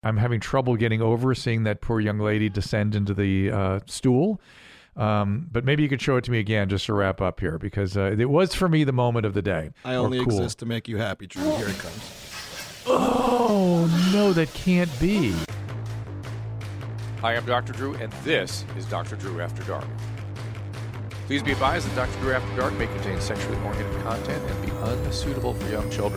I'm having trouble getting over seeing that poor young lady descend into the stool. But maybe you could show it to me again just to wrap up here, because it was for me the moment of the day. I only exist to make you happy, Drew. Here it comes. Oh, no, that can't be. Hi, I'm Dr. Drew, and this is Dr. Drew After Dark. Please be advised that Dr. Drew After Dark may contain sexually oriented content and be unsuitable for young children.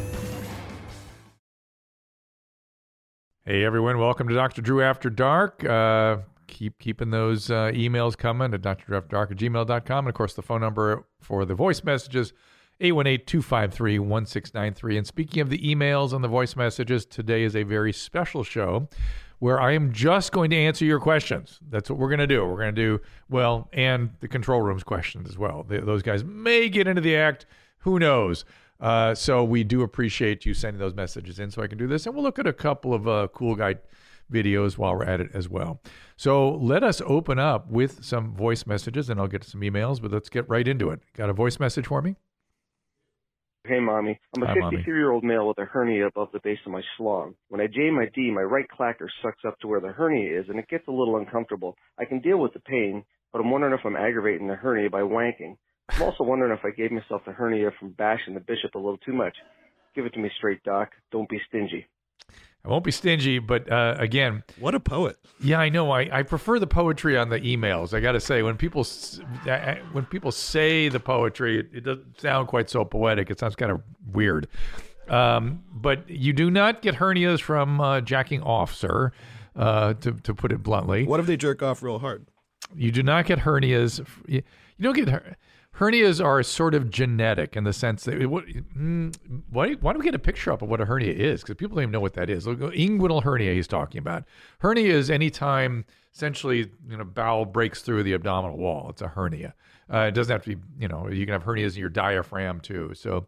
Hey, everyone. Welcome to Dr. Drew After Dark. Keep keeping those emails coming at drdrewafterdark@gmail.com. And, of course, the phone number for the voice messages, 818-253-1693. And speaking of the emails and the voice messages, today is a very special show where I am just going to answer your questions. That's what we're going to do. We're going to do, well, and the control room's questions as well. Those guys may get into the act. Who knows? So we do appreciate you sending those messages in so I can do this. And we'll look at a couple of cool guy videos while we're at it as well. So let us open up with some voice messages, and I'll get to some emails, but let's get right into it. Got a voice message for me? Hey, Mommy. I'm a 53-year-old male with a hernia above the base of my schlong. When I J my D, my right clacker sucks up to where the hernia is, and it gets a little uncomfortable. I can deal with the pain, but I'm wondering if I'm aggravating the hernia by wanking. I'm also wondering if I gave myself the hernia from bashing the bishop a little too much. Give it to me straight, Doc. Don't be stingy. I won't be stingy, but again... What a poet. Yeah, I know. I prefer the poetry on the emails. I got to say, when people say the poetry, it doesn't sound quite so poetic. It sounds kind of weird. But you do not get hernias from jacking off, sir, to put it bluntly. What if they jerk off real hard? You do not get hernias. You don't get... Hernias are sort of genetic in the sense that why don't we get a picture up of what a hernia is? Because people don't even know what that is. Look, inguinal hernia he's talking about. Hernia is any time essentially bowel breaks through the abdominal wall. It's a hernia. It doesn't have to be, you can have hernias in your diaphragm too. So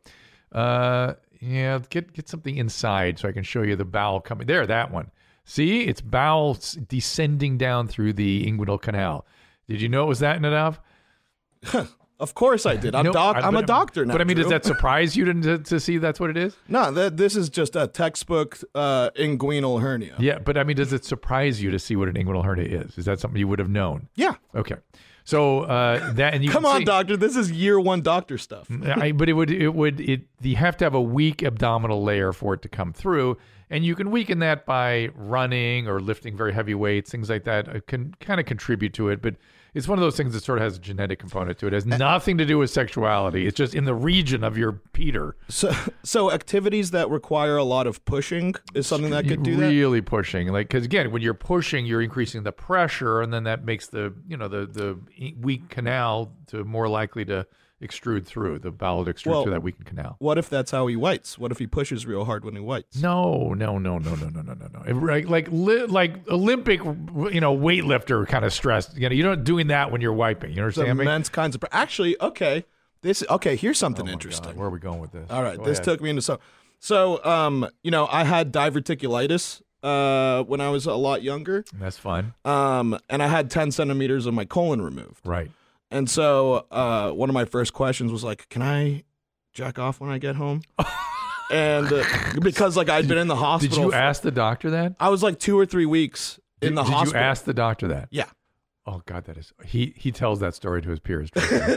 get something inside so I can show you the bowel coming. There, that one. See, it's bowel descending down through the inguinal canal. Did you know it was that enough? Of course I did. I'm a doctor now. But I mean, Drew. does that surprise you to see that's what it is? No, this is just a textbook inguinal hernia. Yeah, but I mean, does it surprise you to see what an inguinal hernia is? Is that something you would have known? Yeah. Okay. So that and you come on, doctor. This is year one doctor stuff. But you have to have a weak abdominal layer for it to come through, and you can weaken that by running or lifting very heavy weights, things like that. It can kind of contribute to it, but it's one of those things that sort of has a genetic component to it. It has nothing to do with sexuality. It's just in the region of your Peter. So activities that require a lot of pushing is something that could do that? Really pushing. Because again, when you're pushing, you're increasing the pressure, and then that makes the weak canal to more likely to extrude through, the bowel to extrude through that weakened canal. What if that's how he whites? What if he pushes real hard when he whites? No. Like Olympic, weightlifter kind of stress. You're not doing that when you're wiping. You understand me? Immense kinds of... Actually, okay. Here's something interesting. God, where are we going with this? All right, this took me into... So, I had diverticulitis when I was a lot younger. That's fun. And I had 10 centimeters of my colon removed. Right. And so one of my first questions was like, can I jack off when I get home? And because I'd been in the hospital. Did you ask the doctor that? I was 2 or 3 weeks in the hospital. Did you ask the doctor that? Yeah. Oh God, that is he tells that story to his peers.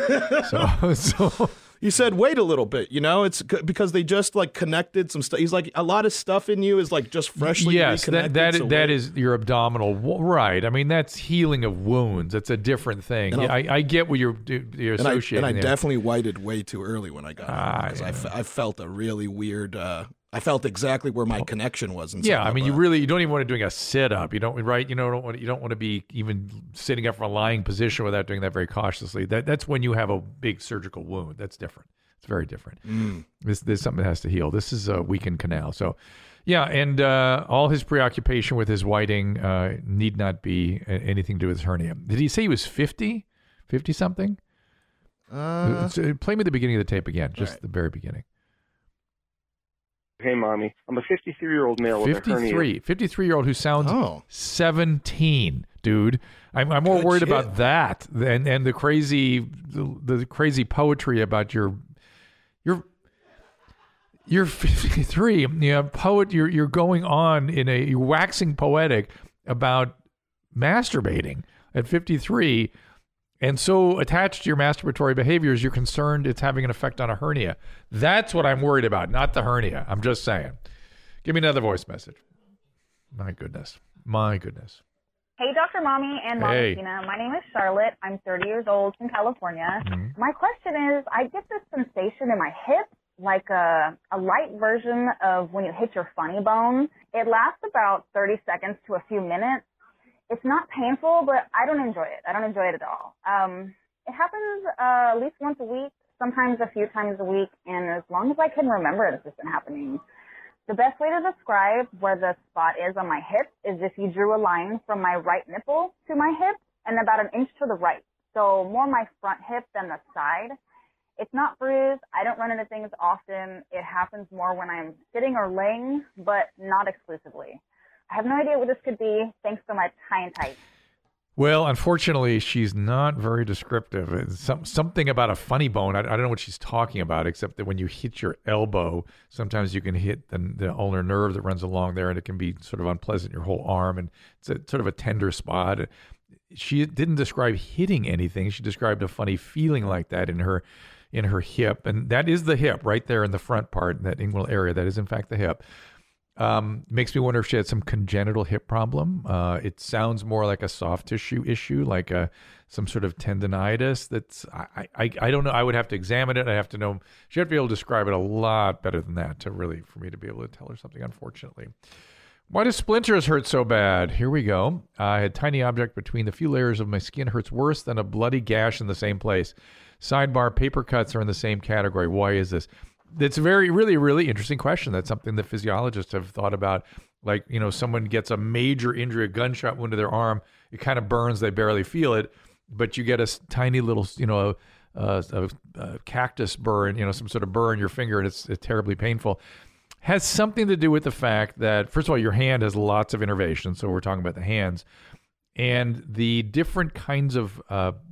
So he said, wait a little bit, it's because they just connected some stuff. He's like, a lot of stuff in you is just freshly reconnected. That is your abdominal, right? I mean, that's healing of wounds. It's a different thing. I get what you're associating. And I definitely whited way too early when I got home because I felt a really weird. I felt exactly where my connection was. I mean, you don't even want to doing a sit up. You don't, right? You don't want to be even sitting up from a lying position without doing that very cautiously. That's when you have a big surgical wound. That's different. It's very different. There's something that has to heal. This is a weakened canal. So, yeah, and all his preoccupation with his whiting need not be anything to do with his hernia. Did he say he was 50? 50-something? Play me the beginning of the tape again, just the very beginning. Hey, Mommy. I'm a 53-year-old male with a hernia. 53-year-old who sounds 17, dude. I'm more worried about that and the crazy poetry about your You're 53. Poet. You're going on you're waxing poetic about masturbating at 53, and so attached to your masturbatory behaviors, you're concerned it's having an effect on a hernia. That's what I'm worried about, not the hernia. I'm just saying. Give me another voice message. My goodness. Hey, Dr. Mommy and Mommy Tina. My name is Charlotte. I'm 30 years old from California. Mm-hmm. My question is, I get this sensation in my hip, like a light version of when you hit your funny bone. It lasts about 30 seconds to a few minutes. It's not painful, but I don't enjoy it. I don't enjoy it at all. It happens at least once a week, sometimes a few times a week, and as long as I can remember it, it's just been happening. The best way to describe where the spot is on my hip is if you drew a line from my right nipple to my hip and about an inch to the right. So more my front hip than the side. It's not bruised. I don't run into things often. It happens more when I'm sitting or laying, but not exclusively. I have no idea what this could be. Thanks so much. High and tight. Well, unfortunately, she's not very descriptive. It's something about a funny bone. I don't know what she's talking about, except that when you hit your elbow, sometimes you can hit the ulnar nerve that runs along there, and it can be sort of unpleasant, your whole arm, and it's sort of a tender spot. She didn't describe hitting anything. She described a funny feeling like that in her hip, and that is the hip right there in the front part, that inguinal area. That is, in fact, the hip. Makes me wonder if she had some congenital hip problem. It sounds more like a soft tissue issue, like some sort of tendonitis. That's I don't know. I would have to examine it. I have to know. She'd have to be able to describe it a lot better than that for me to be able to tell her something. Unfortunately, why do splinters hurt so bad? Here we go. I had tiny object between the few layers of my skin. Hurts worse than a bloody gash in the same place. Sidebar: paper cuts are in the same category. Why is this? It's a really interesting question. That's something that physiologists have thought about. Like, someone gets a major injury, a gunshot wound to their arm. It kind of burns. They barely feel it. But you get a tiny little, a cactus burn, some sort of burn in your finger, and it's terribly painful. Has something to do with the fact that, first of all, your hand has lots of innervation. So we're talking about the hands. And the different kinds of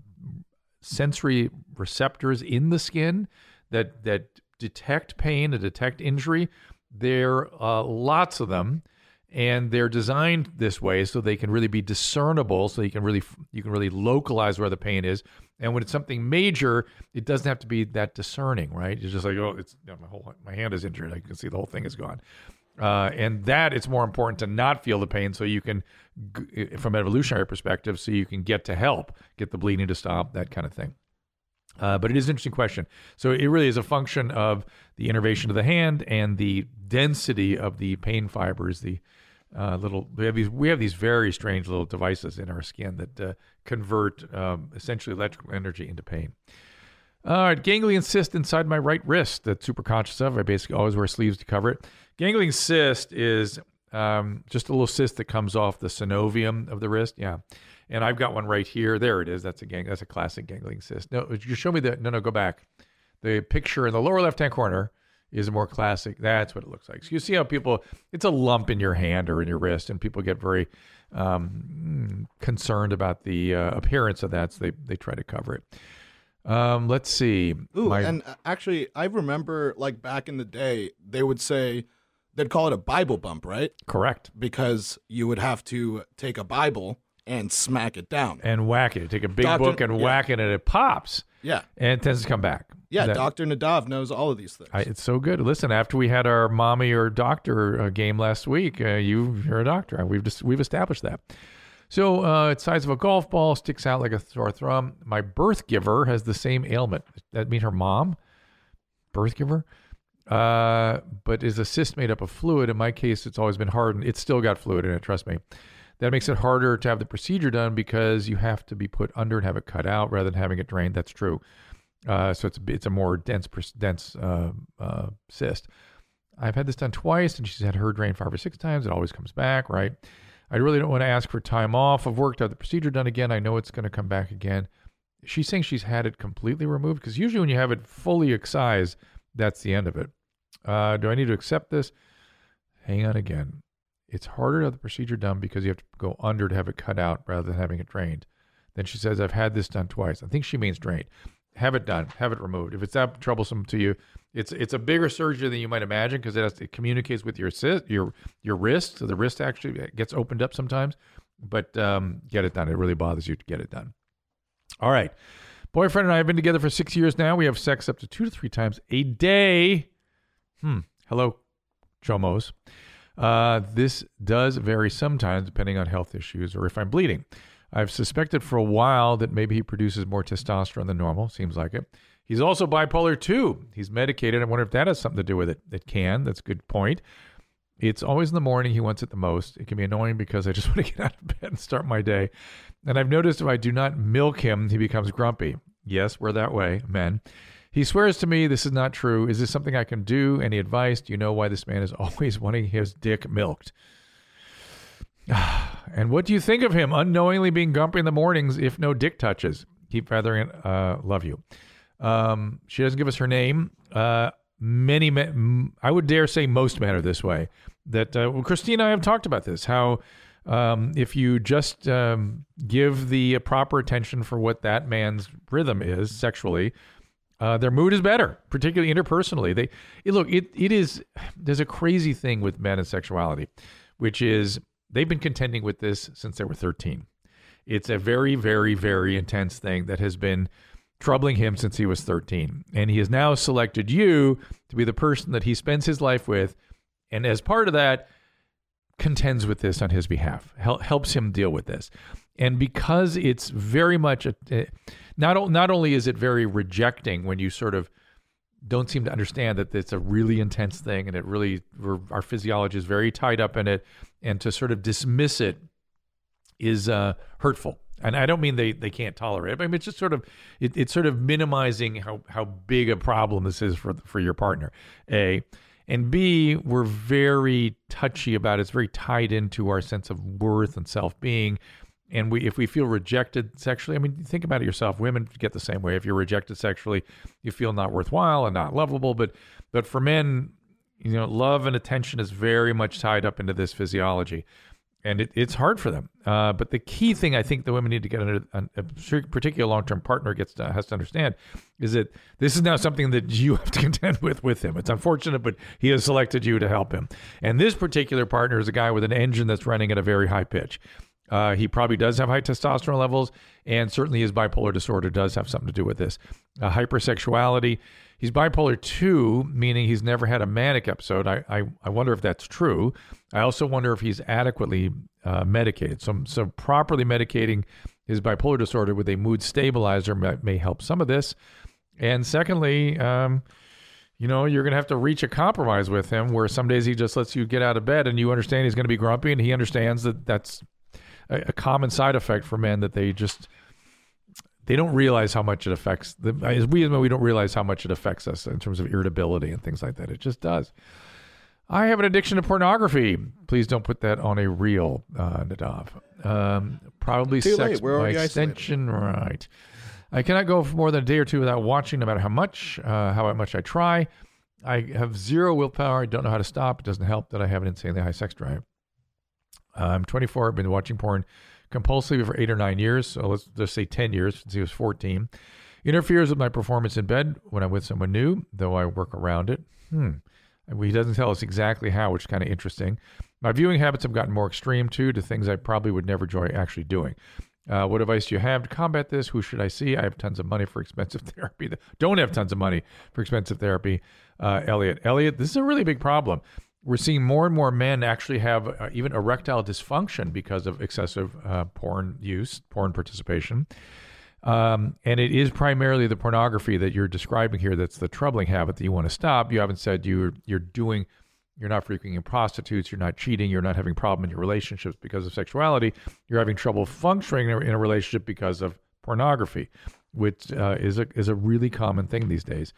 sensory receptors in the skin that detect pain, to detect injury. There are lots of them, and they're designed this way so they can really be discernible, so you can really localize where the pain is. And when it's something major, it doesn't have to be that discerning, right? It's just like, my hand is injured. I can see the whole thing is gone. And that it's more important to not feel the pain, so you can, from an evolutionary perspective, so you can get to help, get the bleeding to stop, that kind of thing. But it is an interesting question. So it really is a function of the innervation of the hand and the density of the pain fibers. We have these very strange little devices in our skin that convert essentially electrical energy into pain. All right, ganglion cyst inside my right wrist that's super conscious of. I basically always wear sleeves to cover it. Ganglion cyst is just a little cyst that comes off the synovium of the wrist. Yeah. And I've got one right here. There it is. That's a classic ganglion cyst. No, you show me go back. The picture in the lower left-hand corner is a more classic. That's what it looks like. So you see how it's a lump in your hand or in your wrist, and people get very concerned about the appearance of that, so they try to cover it. Let's see. And actually, I remember like back in the day, they'd call it a Bible bump, right? Correct. Because you would have to take a Bible and smack it down. And whack it. Take a big book and whack it, and it pops. Yeah. And it tends to come back. Yeah, Dr. Nadav knows all of these things. It's so good. Listen, after we had our mommy or doctor game last week, you're a doctor. We've established that. So it's the size of a golf ball, sticks out like a sore thumb. My birth giver has the same ailment. That mean her mom? Birth giver? But is a cyst made up of fluid? In my case, it's always been hardened. It's still got fluid in it, trust me. That makes it harder to have the procedure done because you have to be put under and have it cut out rather than having it drained. That's true. So it's a more dense cyst. I've had this done twice, and she's had her drained 5 or 6 times. It always comes back, right? I really don't want to ask for time off of work to have the procedure done again. I know it's going to come back again. She's saying she's had it completely removed, because usually when you have it fully excised, that's the end of it. Do I need to accept this? Hang on again. It's harder to have the procedure done because you have to go under to have it cut out rather than having it drained. Then she says, I've had this done twice. I think she means drained. have it done. Have it removed. If it's that troublesome to you, it's a bigger surgery than you might imagine because it communicates with your wrist. So the wrist actually gets opened up sometimes. But get it done. It really bothers you to get it done. All right. Boyfriend and I have been together for 6 years now. We have sex up to 2 to 3 times a day. Hello, Chomos. This does vary sometimes depending on health issues or if I'm bleeding. I've suspected for a while that maybe he produces more testosterone than normal. Seems like it. He's also bipolar 2. He's medicated. I wonder if that has something to do with it. It can. That's a good point. It's always in the morning he wants it the most. It can be annoying because I just want to get out of bed and start my day. And I've noticed if I do not milk him, he becomes grumpy. Yes, we're that way, men. He swears to me this is not true. Is this something I can do? Any advice? Do you know why this man is always wanting his dick milked? And what do you think of him unknowingly being grumpy in the mornings if no dick touches? Keep feathering it. Love you. She doesn't give us her name. Many men, I would dare say most men are this way. That Christina and I have talked about this, how if you just give the proper attention for what that man's rhythm is sexually, their mood is better, particularly interpersonally. There's a crazy thing with men and sexuality, which is they've been contending with this since they were 13. It's a very, very, very intense thing that has been troubling him since he was 13. And he has now selected you to be the person that he spends his life with. And as part of that, contends with this on his behalf, helps him deal with this. And because it's very much, not only is it very rejecting when you sort of don't seem to understand that it's a really intense thing and it really, our physiology is very tied up in it, and to sort of dismiss it is hurtful. And I don't mean they can't tolerate it. I mean, it's just sort of it's sort of minimizing how big a problem this is for your partner. A, and B, we're very touchy about it. It's very tied into our sense of worth and self-being. And if we feel rejected sexually, I mean, think about it yourself. Women get the same way. If you're rejected sexually, you feel not worthwhile and not lovable. But for men, love and attention is very much tied up into this physiology. And it's hard for them. But the key thing I think the women need to get under a particular long-term partner has to understand is that this is now something that you have to contend with him. It's unfortunate, but he has selected you to help him. And this particular partner is a guy with an engine that's running at a very high pitch. He probably does have high testosterone levels, and certainly his bipolar disorder does have something to do with this. Hypersexuality. He's bipolar 2, meaning he's never had a manic episode. I wonder if that's true. I also wonder if he's adequately medicated. So properly medicating his bipolar disorder with a mood stabilizer may help some of this. And secondly, you're going to have to reach a compromise with him where some days he just lets you get out of bed and you understand he's going to be grumpy, and he understands that that's a common side effect for men, that they don't realize how much it affects them. As we don't realize how much it affects us in terms of irritability and things like that. It just does. I have an addiction to pornography. Please don't put that on a reel, Nadav. Probably Too sex late. We're by already extension. Right. I cannot go for more than a day or two without watching, no matter how much I try. I have zero willpower. I don't know how to stop. It doesn't help that I have an insanely high sex drive. I'm 24. I've been watching porn compulsively for 8 or 9 years. So let's just say 10 years since he was 14. Interferes with my performance in bed when I'm with someone new, though I work around it. He doesn't tell us exactly how, which is kind of interesting. My viewing habits have gotten more extreme, too, to things I probably would never enjoy actually doing. What advice do you have to combat this? Who should I see? I have tons of money for expensive therapy. Don't have tons of money for expensive therapy. Elliot, this is a really big problem. We're seeing more and more men actually have even erectile dysfunction because of excessive porn use, porn participation. And it is primarily the pornography that you're describing here that's the troubling habit that you want to stop. You haven't said you're not frequenting prostitutes, you're not cheating, you're not having problem in your relationships because of sexuality. You're having trouble functioning in a relationship because of pornography, which is a really common thing these days.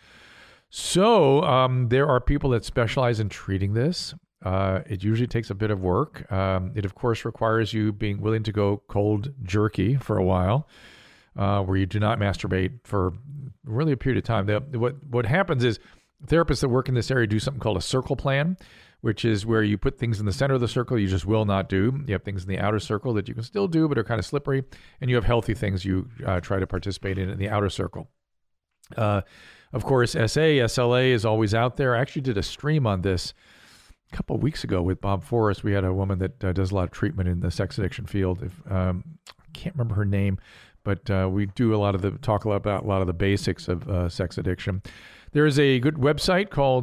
So there are people that specialize in treating this. It usually takes a bit of work. It, of course, requires you being willing to go cold jerky for a while, where you do not masturbate for really a period of time. What happens is therapists that work in this area do something called a circle plan, which is where you put things in the center of the circle you just will not do. You have things in the outer circle that you can still do but are kind of slippery, and you have healthy things you try to participate in the outer circle. Of course, SLA is always out there. I actually did a stream on this a couple of weeks ago with Bob Forrest. We had a woman that does a lot of treatment in the sex addiction field. I can't remember her name, but we do talk about a lot of the basics of sex addiction. There is a good website called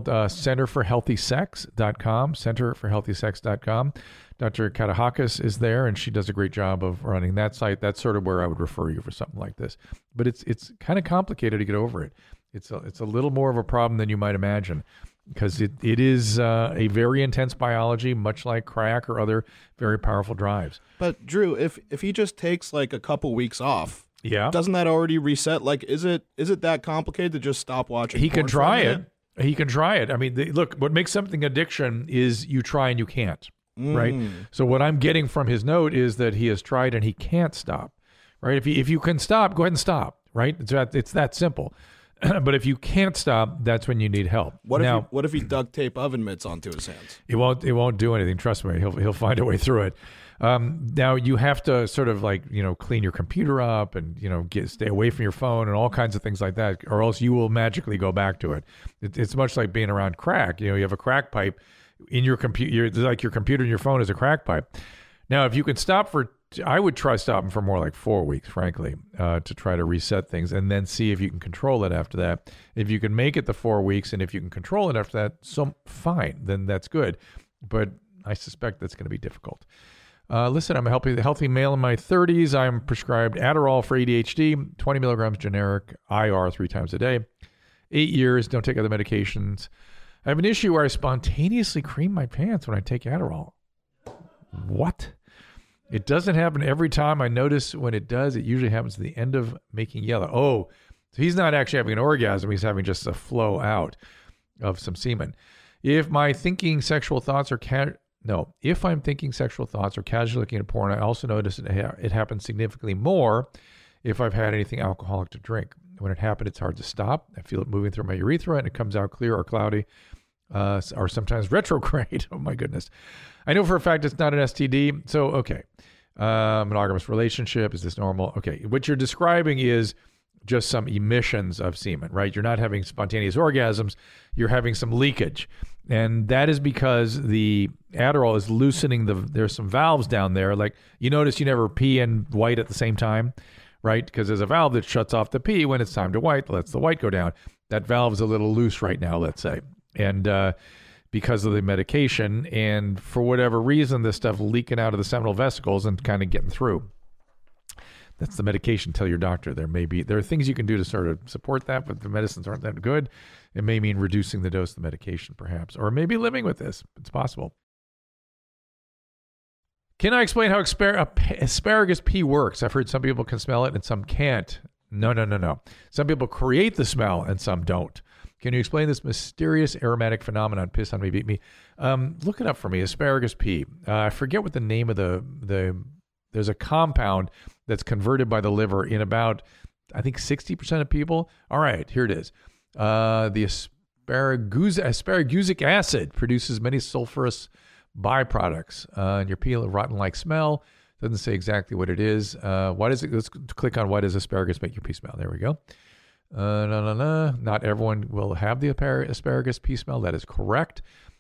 centerforhealthysex.com, centerforhealthysex.com. Dr. Katahakis is there, and she does a great job of running that site. That's sort of where I would refer you for something like this. But it's kind of complicated to get over it. It's a little more of a problem than you might imagine, because it is a very intense biology, much like crack or other very powerful drives. But Drew, if he just takes like a couple weeks off, doesn't that already reset? Like, is it that complicated to just stop watching? He can try it. He can try it. I mean, look, what makes something addiction is you try and you can't, right? So what I'm getting from his note is that he has tried and he can't stop, right? If you can stop, go ahead and stop, right? It's that simple. But if you can't stop, that's when you need help. What if he duct tape oven mitts onto his hands? It won't do anything. Trust me, he'll find a way through it. Now you have to sort of clean your computer up and stay away from your phone and all kinds of things like that, or else you will magically go back to it. It's much like being around crack. You have a crack pipe in your computer. It's like your computer and your phone is a crack pipe. Now, if you can stop I would try stopping for more like 4 weeks, frankly, to try to reset things and then see if you can control it after that. If you can make it the 4 weeks and if you can control it after that, so fine, then that's good. But I suspect that's going to be difficult. Listen, I'm a healthy male in my 30s. I'm prescribed Adderall for ADHD, 20 milligrams generic, IR 3 times a day. 8 years, don't take other medications. I have an issue where I spontaneously cream my pants when I take Adderall. What? It doesn't happen every time. I notice when it does, it usually happens at the end of making yellow. Oh, so he's not actually having an orgasm. He's having just a flow out of some semen. If I'm thinking sexual thoughts or casually looking at porn, I also notice it happens significantly more if I've had anything alcoholic to drink. When it happened, it's hard to stop. I feel it moving through my urethra, and it comes out clear or cloudy, or sometimes retrograde. Oh, my goodness. I know for a fact it's not an STD. So, okay. Monogamous relationship. Is this normal? Okay. What you're describing is just some emissions of semen, right? You're not having spontaneous orgasms. You're having some leakage. And that is because the Adderall is loosening there's some valves down there. Like, you notice you never pee and white at the same time, right? Because there's a valve that shuts off the pee when it's time to white, lets the white go down. That valve is a little loose right now, let's say. And because of the medication, and for whatever reason, this stuff leaking out of the seminal vesicles and kind of getting through. That's the medication. Tell your doctor. There are things you can do to sort of support that, but the medicines aren't that good. It may mean reducing the dose of the medication, perhaps, or maybe living with this. It's possible. Can I explain how asparagus pea works? I've heard some people can smell it and some can't. No. Some people create the smell and some don't. Can you explain this mysterious aromatic phenomenon? Piss on me, beat me. Look it up for me. Asparagus pea. I forget what the name of there's a compound that's converted by the liver in about, I think, 60% of people. All right, here it is. The asparagusic acid produces many sulfurous byproducts. And your pea, a rotten-like smell. Doesn't say exactly what it is. What is it? Let's click on why does asparagus make your pea smell. There we go. Not everyone will have the asparagus pea smell. That is correct.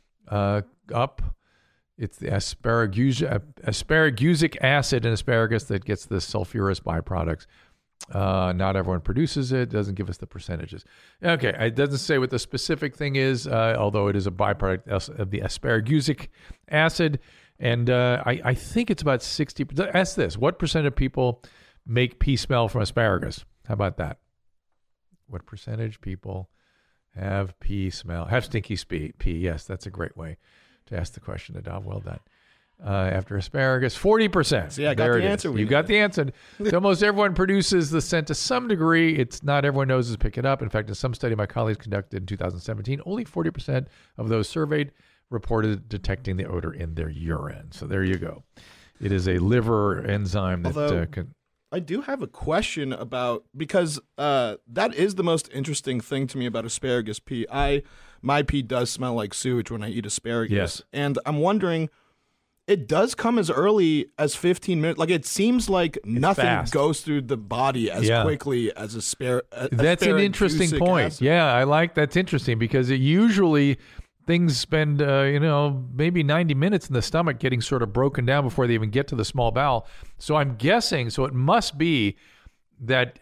It's the asparagusic acid in asparagus that gets the sulfurous byproducts. Not everyone produces it. Doesn't give us the percentages. Okay, it doesn't say what the specific thing is, although it is a byproduct of the asparagusic acid. And I think it's about 60%. Ask this. What percent of people make pea smell from asparagus? How about that? What percentage people have pea smell? Have stinky pea? Yes, that's a great way to ask the question, Nadav. Well done. After asparagus, 40%. See, I got the answer. You got the answer. So almost everyone produces the scent to some degree. It's not everyone knows to pick it up. In fact, in some study my colleagues conducted in 2017, only 40% of those surveyed reported detecting the odor in their urine. So there you go. It is a liver enzyme that can... I do have a question about, because that is the most interesting thing to me about asparagus pea. My pea does smell like sewage when I eat asparagus. Yes. And I'm wondering, it does come as early as 15 minutes. Like, it seems like nothing fast. goes through the body as quickly as That's an interesting point. Acid. Yeah, that's interesting because it usually things spend, maybe 90 minutes in the stomach getting sort of broken down before they even get to the small bowel. So I'm guessing, it must be that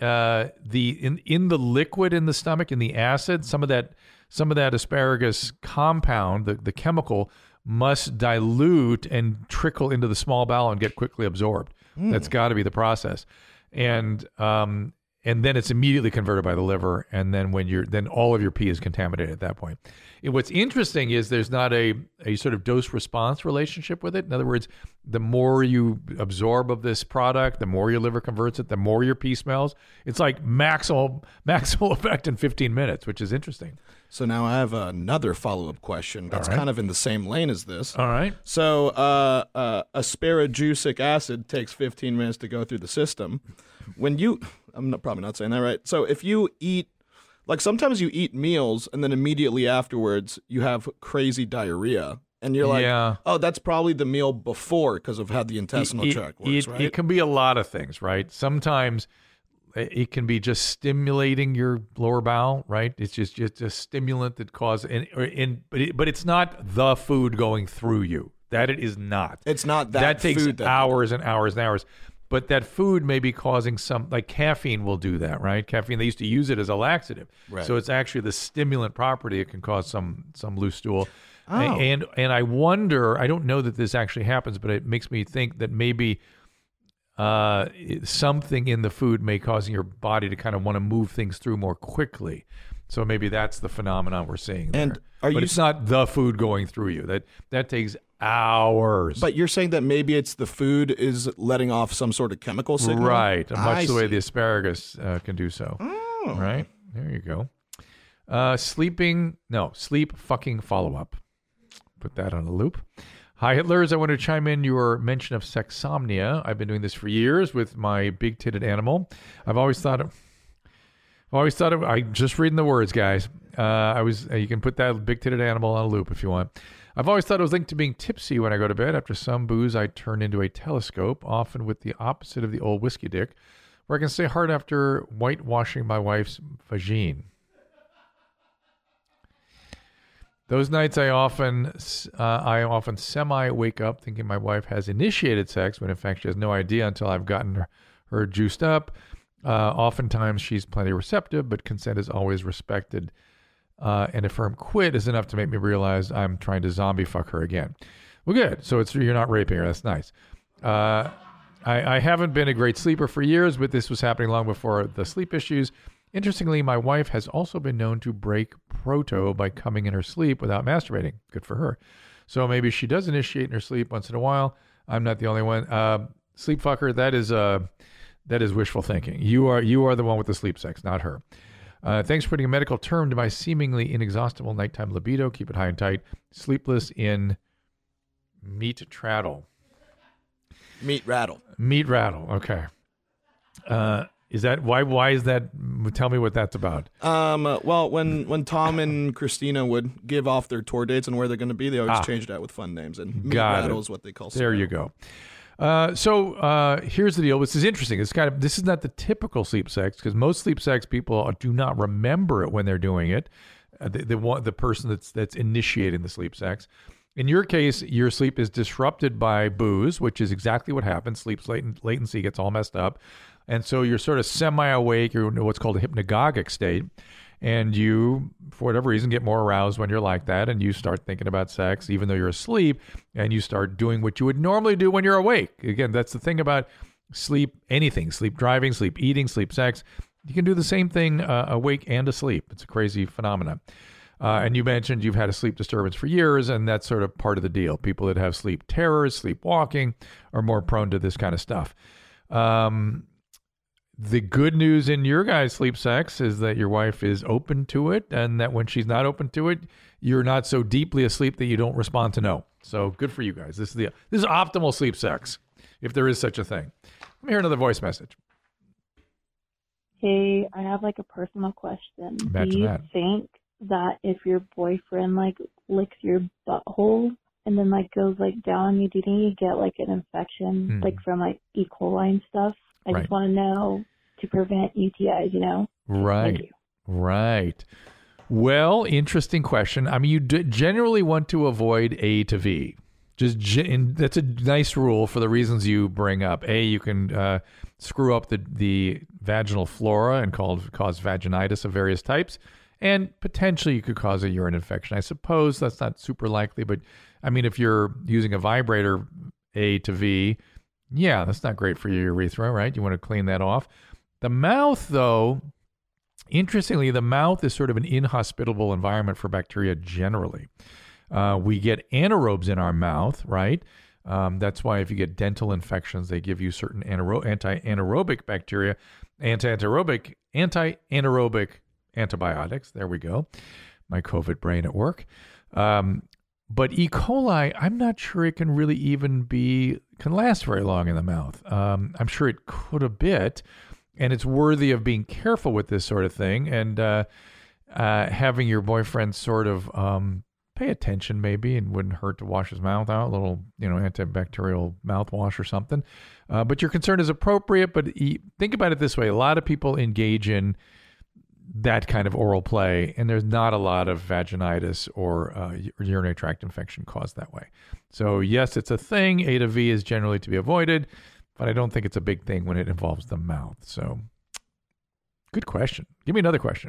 in the liquid in the stomach, in the acid, some of that asparagus compound, the chemical, must dilute and trickle into the small bowel and get quickly absorbed. That's got to be the process. And then it's immediately converted by the liver, and then all of your pee is contaminated at that point. And what's interesting is there's not a sort of dose-response relationship with it. In other words, the more you absorb of this product, the more your liver converts it, the more your pee smells. It's like maximal effect in 15 minutes, which is interesting. So now I have another follow-up question that's kind of in the same lane as this. All right. So asparagic acid takes 15 minutes to go through the system. Probably not saying that right. So if you eat, like sometimes you eat meals and then immediately afterwards you have crazy diarrhea. And you're like, oh, that's probably the meal before because of how the intestinal tract works, right? It can be a lot of things, right? Sometimes it can be just stimulating your lower bowel, right? It's just a stimulant that causes, but it's not the food going through you. That it is not. It's not that takes food hours and hours and hours. But that food may be causing some, like caffeine will do that, right? Caffeine, they used to use it as a laxative. Right. So it's actually the stimulant property. It can cause some loose stool. Oh. And I wonder, I don't know that this actually happens, but it makes me think that maybe something in the food may cause your body to kind of want to move things through more quickly. So maybe that's the phenomenon we're seeing there. But it's not the food going through you. That takes hours. But you're saying that maybe it's the food is letting off some sort of chemical signal? Right. Much the way the asparagus can do so. Oh. Right? There you go. Sleep fucking follow-up. Put that on a loop. Hi, Hitlers. I want to chime in your mention of sexsomnia. I've been doing this for years with my big-titted animal. I've always thought I'm just reading the words, guys. You can put that big-titted animal on a loop if you want. I've always thought it was linked to being tipsy when I go to bed. After some booze, I turn into a telescope, often with the opposite of the old whiskey dick, where I can stay hard after whitewashing my wife's vagine. Those nights I often semi-wake up thinking my wife has initiated sex, when in fact she has no idea until I've gotten her juiced up. Oftentimes she's plenty receptive, but consent is always respected. And a firm quit is enough to make me realize I'm trying to zombie fuck her again. Well, good. So you're not raping her. That's nice. I haven't been a great sleeper for years, but this was happening long before the sleep issues. Interestingly, my wife has also been known to break proto by coming in her sleep without masturbating. Good for her. So maybe she does initiate in her sleep once in a while. I'm not the only one. Sleep fucker, that is wishful thinking. You are the one with the sleep sex, not her. Thanks for putting a medical term to my seemingly inexhaustible nighttime libido. Keep it high and tight. Sleepless in meat traddle. Meat rattle. Meat rattle. Okay. Is that why is that? Tell me what that's about. Well, when Tom and Christina would give off their tour dates and where they're going to be, they always changed that with fun names, and meat rattle is what they call. There you go. So here's the deal. This is interesting. This is not the typical sleep sex, because most sleep sex people do not remember it when they're doing it. The person that's initiating the sleep sex. In your case, your sleep is disrupted by booze, which is exactly what happens. Sleep's latency gets all messed up. And so you're sort of semi-awake. You're in what's called a hypnagogic state. And you, for whatever reason, get more aroused when you're like that. And you start thinking about sex, even though you're asleep. And you start doing what you would normally do when you're awake. Again, that's the thing about sleep, anything. Sleep driving, sleep eating, sleep sex. You can do the same thing awake and asleep. It's a crazy phenomenon. And you mentioned you've had a sleep disturbance for years, and that's sort of part of the deal. People that have sleep terrors, sleepwalking, are more prone to this kind of stuff. The good news in your guys' sleep sex is that your wife is open to it, and that when she's not open to it, you're not so deeply asleep that you don't respond to no. So good for you guys. This is optimal sleep sex, if there is such a thing. Let me hear another voice message. Hey, I have a personal question. Imagine Do you that. think that if your boyfriend licks your butthole, and then like goes like down on you, do you think you get like an infection like from like E. coli and stuff? I just want to know to prevent UTIs, you know? Right. Thank you. Right. Well, interesting question. I mean, you generally want to avoid A to V. And that's a nice rule for the reasons you bring up. A, you can screw up the vaginal flora and cause vaginitis of various types, and potentially you could cause a urine infection. I suppose that's not super likely, but I mean, if you're using a vibrator A to V, yeah, that's not great for your urethra, right? You want to clean that off. The mouth, though, interestingly, the mouth is sort of an inhospitable environment for bacteria generally. We get anaerobes in our mouth, right? That's why if you get dental infections, they give you certain anti-anaerobic bacteria, anti-anaerobic antibiotics. There we go. My COVID brain at work. But E. coli, I'm not sure it can really even can last very long in the mouth. I'm sure it could a bit, and it's worthy of being careful with this sort of thing and having your boyfriend sort of pay attention maybe, and wouldn't hurt to wash his mouth out, a little, antibacterial mouthwash or something. But your concern is appropriate, but think about it this way. A lot of people engage in that kind of oral play, and there's not a lot of vaginitis or urinary tract infection caused that way. So yes, it's a thing. A to V is generally to be avoided, but I don't think it's a big thing when it involves the mouth. So good question. Give me another question.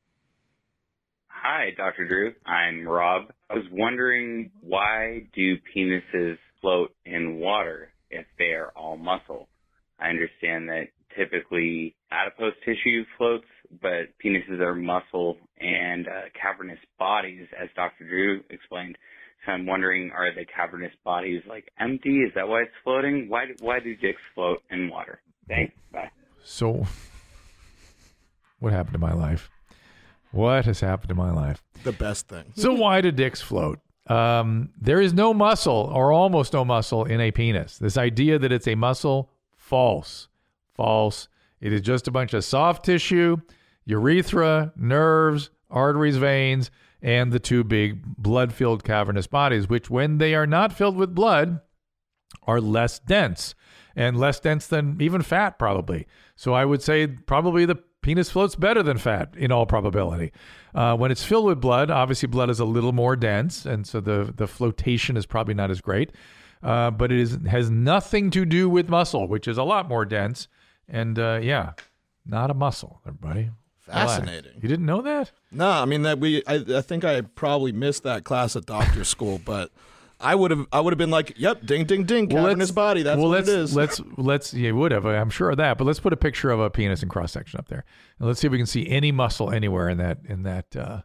Hi, Dr. Drew. I'm Rob. I was wondering, why do penises float in water if they are all muscle? I understand that typically adipose tissue floats, but penises are muscle and cavernous bodies, as Dr. Drew explained. So I'm wondering, are the cavernous bodies like empty? Is that why it's floating? Why do dicks float in water? Thanks. Bye. So what happened to my life? What has happened to my life? The best thing. So why do dicks float? There is no muscle, or almost no muscle, in a penis. This idea that it's a muscle, false. False. It is just a bunch of soft tissue, urethra, nerves, arteries, veins, and the two big blood-filled cavernous bodies, which, when they are not filled with blood, are less dense, and less dense than even fat, probably. So I would say probably the penis floats better than fat in all probability. When it's filled with blood, obviously blood is a little more dense, and so the flotation is probably not as great. But it has nothing to do with muscle, which is a lot more dense. And not a muscle, everybody. Fascinating. You didn't know that? No, I mean I think I probably missed that class at doctor school, but I would have been like, yep, ding, ding, ding, cavernous body. That's what it is. Let's you would have. I'm sure of that. But let's put a picture of a penis in cross section up there, and let's see if we can see any muscle anywhere in that.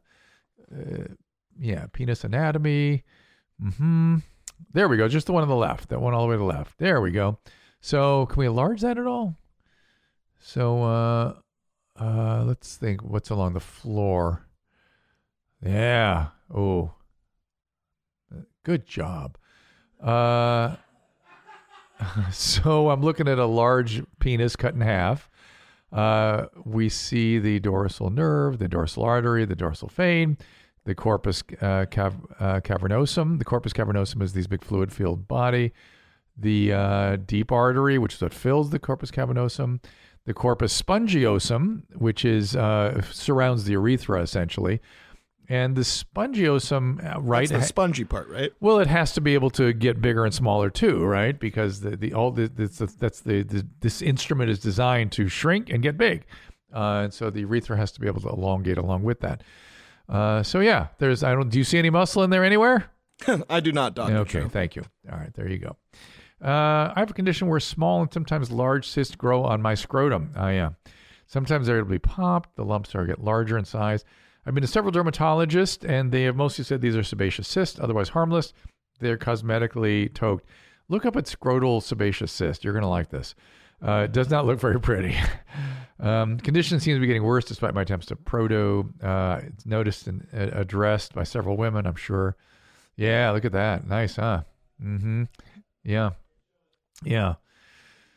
Penis anatomy. There we go. Just the one on the left. That one all the way to the left. There we go. So can we enlarge that at all? So let's think. What's along the floor? Yeah. Oh. Good job. So I'm looking at a large penis cut in half. We see the dorsal nerve, the dorsal artery, the dorsal vein, the corpus cavernosum. The corpus cavernosum is this big fluid-filled body. The deep artery, which is what fills the corpus cavernosum. The corpus spongiosum, which is surrounds the urethra essentially. And the spongiosum, right? That's the spongy part, right? Well, it has to be able to get bigger and smaller too, right? Because this instrument is designed to shrink and get big, and so the urethra has to be able to elongate along with that. Do you see any muscle in there anywhere? I do not, Dr. Okay, Drew. thank you. All right, there you go. I have a condition where small and sometimes large cysts grow on my scrotum. Sometimes they'll be popped. The lumps get larger in size. I've been to several dermatologists, and they have mostly said these are sebaceous cysts, otherwise harmless. They're cosmetically toked. Look up at scrotal sebaceous cyst. You're going to like this. It does not look very pretty. Condition seems to be getting worse despite my attempts to proto. It's noticed and addressed by several women, I'm sure. Yeah, look at that. Nice, huh? Mm-hmm. Yeah.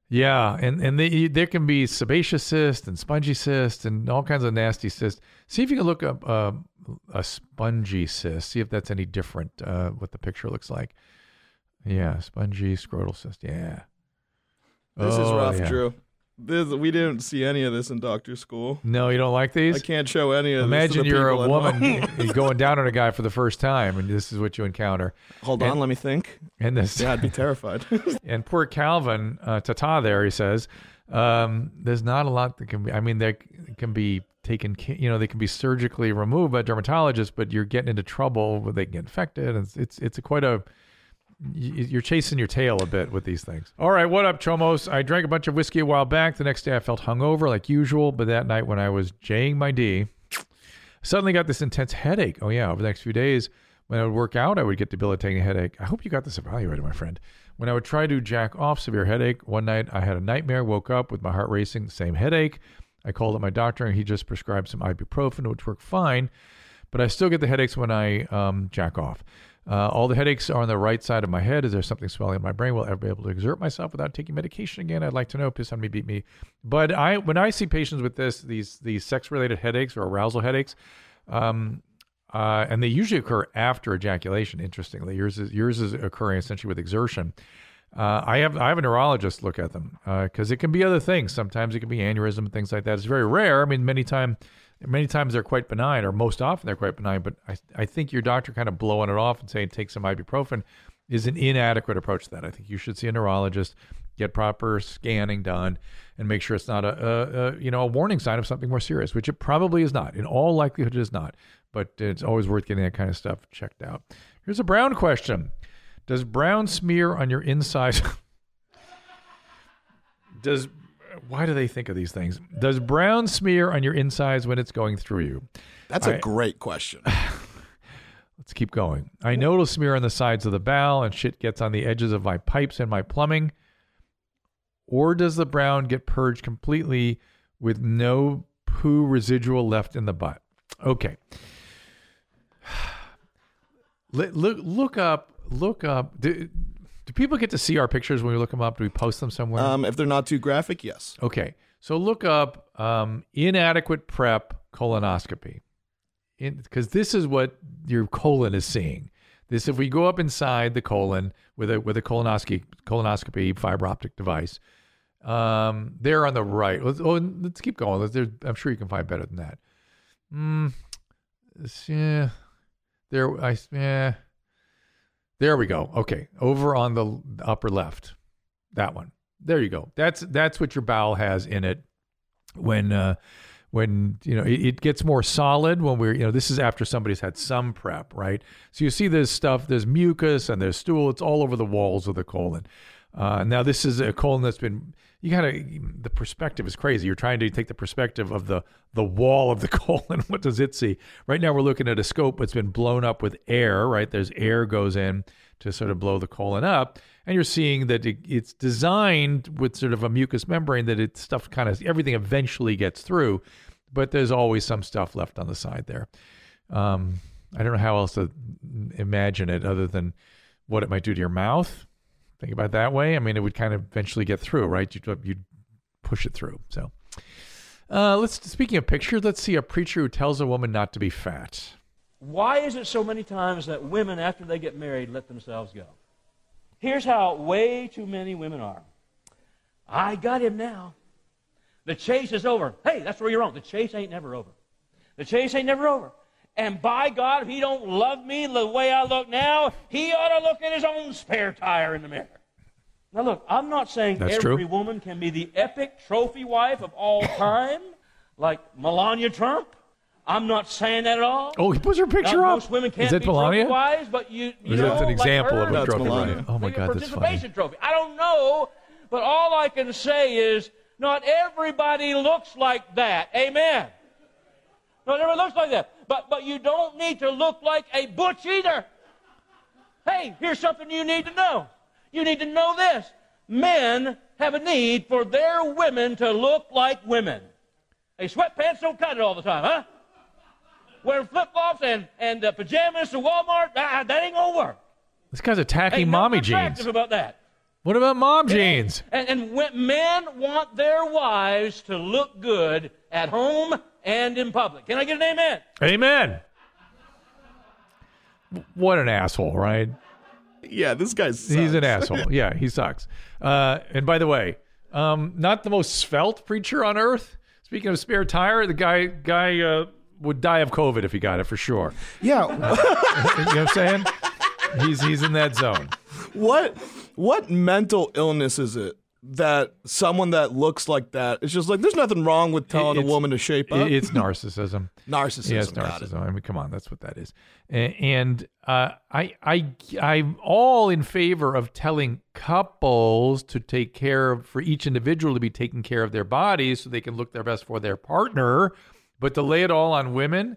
Yeah, and there can be sebaceous cyst and spongy cyst and all kinds of nasty cysts. See if you can look up a spongy cyst. See if that's any different. What the picture looks like. Yeah, spongy scrotal cyst. Yeah. This is rough, Drew. We didn't see any of this in doctor school. No, you don't like these? I can't show any of Imagine this to the you're a people woman you're going down on a guy for the first time, and this is what you encounter. Hold on, let me think. And this, yeah, I'd be terrified. And poor Calvin, Tata there, he says, there's not a lot that can be, I mean, they can be taken, they can be surgically removed by dermatologists, but you're getting into trouble when they can get infected. And it's quite a... You're chasing your tail a bit with these things. All right, what up, Chomos? I drank a bunch of whiskey a while back. The next day I felt hungover like usual, but that night when I was J'ing my D, I suddenly got this intense headache. Oh yeah, over the next few days when I would work out, I would get debilitating headache. I hope you got this evaluated, my friend. When I would try to jack off, severe headache. One night I had a nightmare, woke up with my heart racing, same headache. I called up my doctor and he just prescribed some ibuprofen, which worked fine, but I still get the headaches when I jack off. All the headaches are on the right side of my head. Is there something swelling in my brain? Will I ever be able to exert myself without taking medication again? I'd like to know. Piss on me, beat me. But when I see patients with these sex-related headaches or arousal headaches, and they usually occur after ejaculation. Interestingly, yours is occurring essentially with exertion. I have a neurologist look at them because it can be other things. Sometimes it can be aneurysm and things like that. It's very rare. I mean, many times they're quite benign, or most often they're quite benign, but I think your doctor kind of blowing it off and saying take some ibuprofen is an inadequate approach to that. I think you should see a neurologist, get proper scanning done, and make sure it's not a warning sign of something more serious, which it probably is not. In all likelihood, it is not, but it's always worth getting that kind of stuff checked out. Here's a Brown question. Does brown smear on your insides... Why do they think of these things? Does brown smear on your insides when it's going through you? That's a great question. Let's keep going. I know it'll smear on the sides of the bowel and shit gets on the edges of my pipes and my plumbing. Or does the brown get purged completely with no poo residual left in the butt? Okay. Look up. Do people get to see our pictures when we look them up? Do we post them somewhere? If they're not too graphic, yes. Okay. So look up inadequate prep colonoscopy. Because this is what your colon is seeing. This, if we go up inside the colon with a colonoscopy fiber optic device, there on the right. Let's keep going. I'm sure you can find better than that. There we go. Okay. Over on the upper left. That one. There you go. That's what your bowel has in it when it gets more solid when this is after somebody's had some prep, right? So you see this stuff, there's mucus and there's stool. It's all over the walls of the colon. Now this is a colon that's been, the perspective is crazy. You're trying to take the perspective of the wall of the colon. What does it see? Right now we're looking at a scope that's been blown up with air, right? There's air goes in to sort of blow the colon up. And you're seeing that it's designed with sort of a mucous membrane that everything eventually gets through, but there's always some stuff left on the side there. I don't know how else to imagine it other than what it might do to your mouth. Think about it that way. I mean, it would kind of eventually get through, right? You'd push it through. So, speaking of pictures, let's see a preacher who tells a woman not to be fat. Why is it so many times that women, after they get married, let themselves go? Here's how way too many women are. I got him now. The chase is over. Hey, that's where you're wrong. The chase ain't never over. The chase ain't never over. And by God, if he don't love me the way I look now, he ought to look at his own spare tire in the mirror. Now look, I'm not saying every woman can be the epic trophy wife of all time, like Melania Trump. I'm not saying that at all. Oh, he puts her picture up. Most women can't is that be Melania? trophy wives, but you is know, that an example like of a trophy wife? Oh my God, that's funny. Trophy. I don't know, but all I can say is not everybody looks like that. Amen. Not everybody looks like that. But you don't need to look like a butch either. Hey, here's something you need to know. You need to know this. Men have a need for their women to look like women. Hey, sweatpants don't cut it all the time, huh? Wearing flip-flops and pajamas to Walmart, that ain't gonna work. This guy's attacking mommy jeans. Ain't nothing attractive about that. What about mom jeans? And men want their wives to look good at home and in public. Can I get an amen? Amen. What an asshole, right? Yeah, this guy's sucks. He's an asshole. Yeah, he sucks. And by the way, not the most svelte preacher on earth. Speaking of spare tire, the guy would die of COVID if he got it for sure. Yeah. You know what I'm saying? He's in that zone. What mental illness is it that someone that looks like that, it's just like, there's nothing wrong with telling a woman to shape up? It's narcissism. Narcissism. Yeah, it's narcissism. I mean, come on, that's what that is. And I'm all in favor of telling couples to take care of, for each individual to be taking care of their bodies so they can look their best for their partner, but to lay it all on women.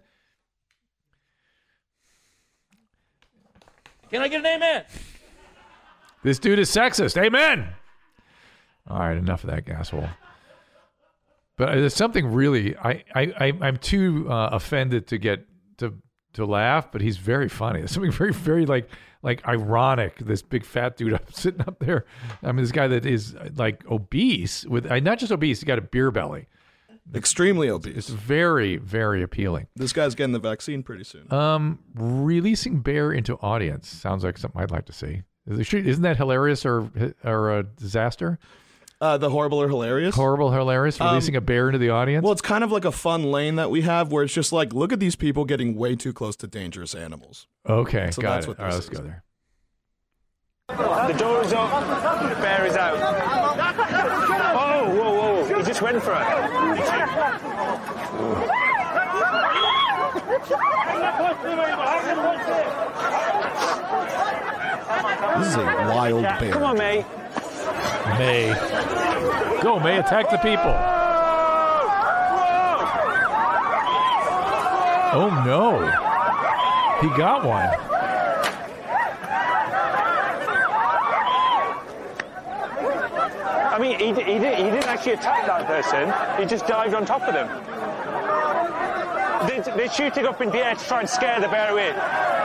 Can I get an amen? This dude is sexist. Amen. All right, enough of that asshole. But there's something really, I'm too offended to get to laugh, but he's very funny. There's something very, very like ironic. This big fat dude sitting up there. I mean, this guy that is like obese with not just obese, he got a beer belly. Extremely obese. It's very, very appealing. This guy's getting the vaccine pretty soon. Releasing bear into audience sounds like something I'd like to see. Isn't that hilarious or a disaster? The horrible or hilarious? Horrible, hilarious, releasing a bear into the audience? Well, it's kind of like a fun lane that we have where it's just like, look at these people getting way too close to dangerous animals. Okay, so got that's it. What all right, this let's is. go there. The door is up, the bear is out. Oh, whoa, whoa, he just went for it. This is a wild bear. Come on, May. May. Go, May, attack the people. Oh, no. He got one. I mean, he didn't actually attack that person. He just dived on top of them. They're shooting up in the air to try and scare the bear away.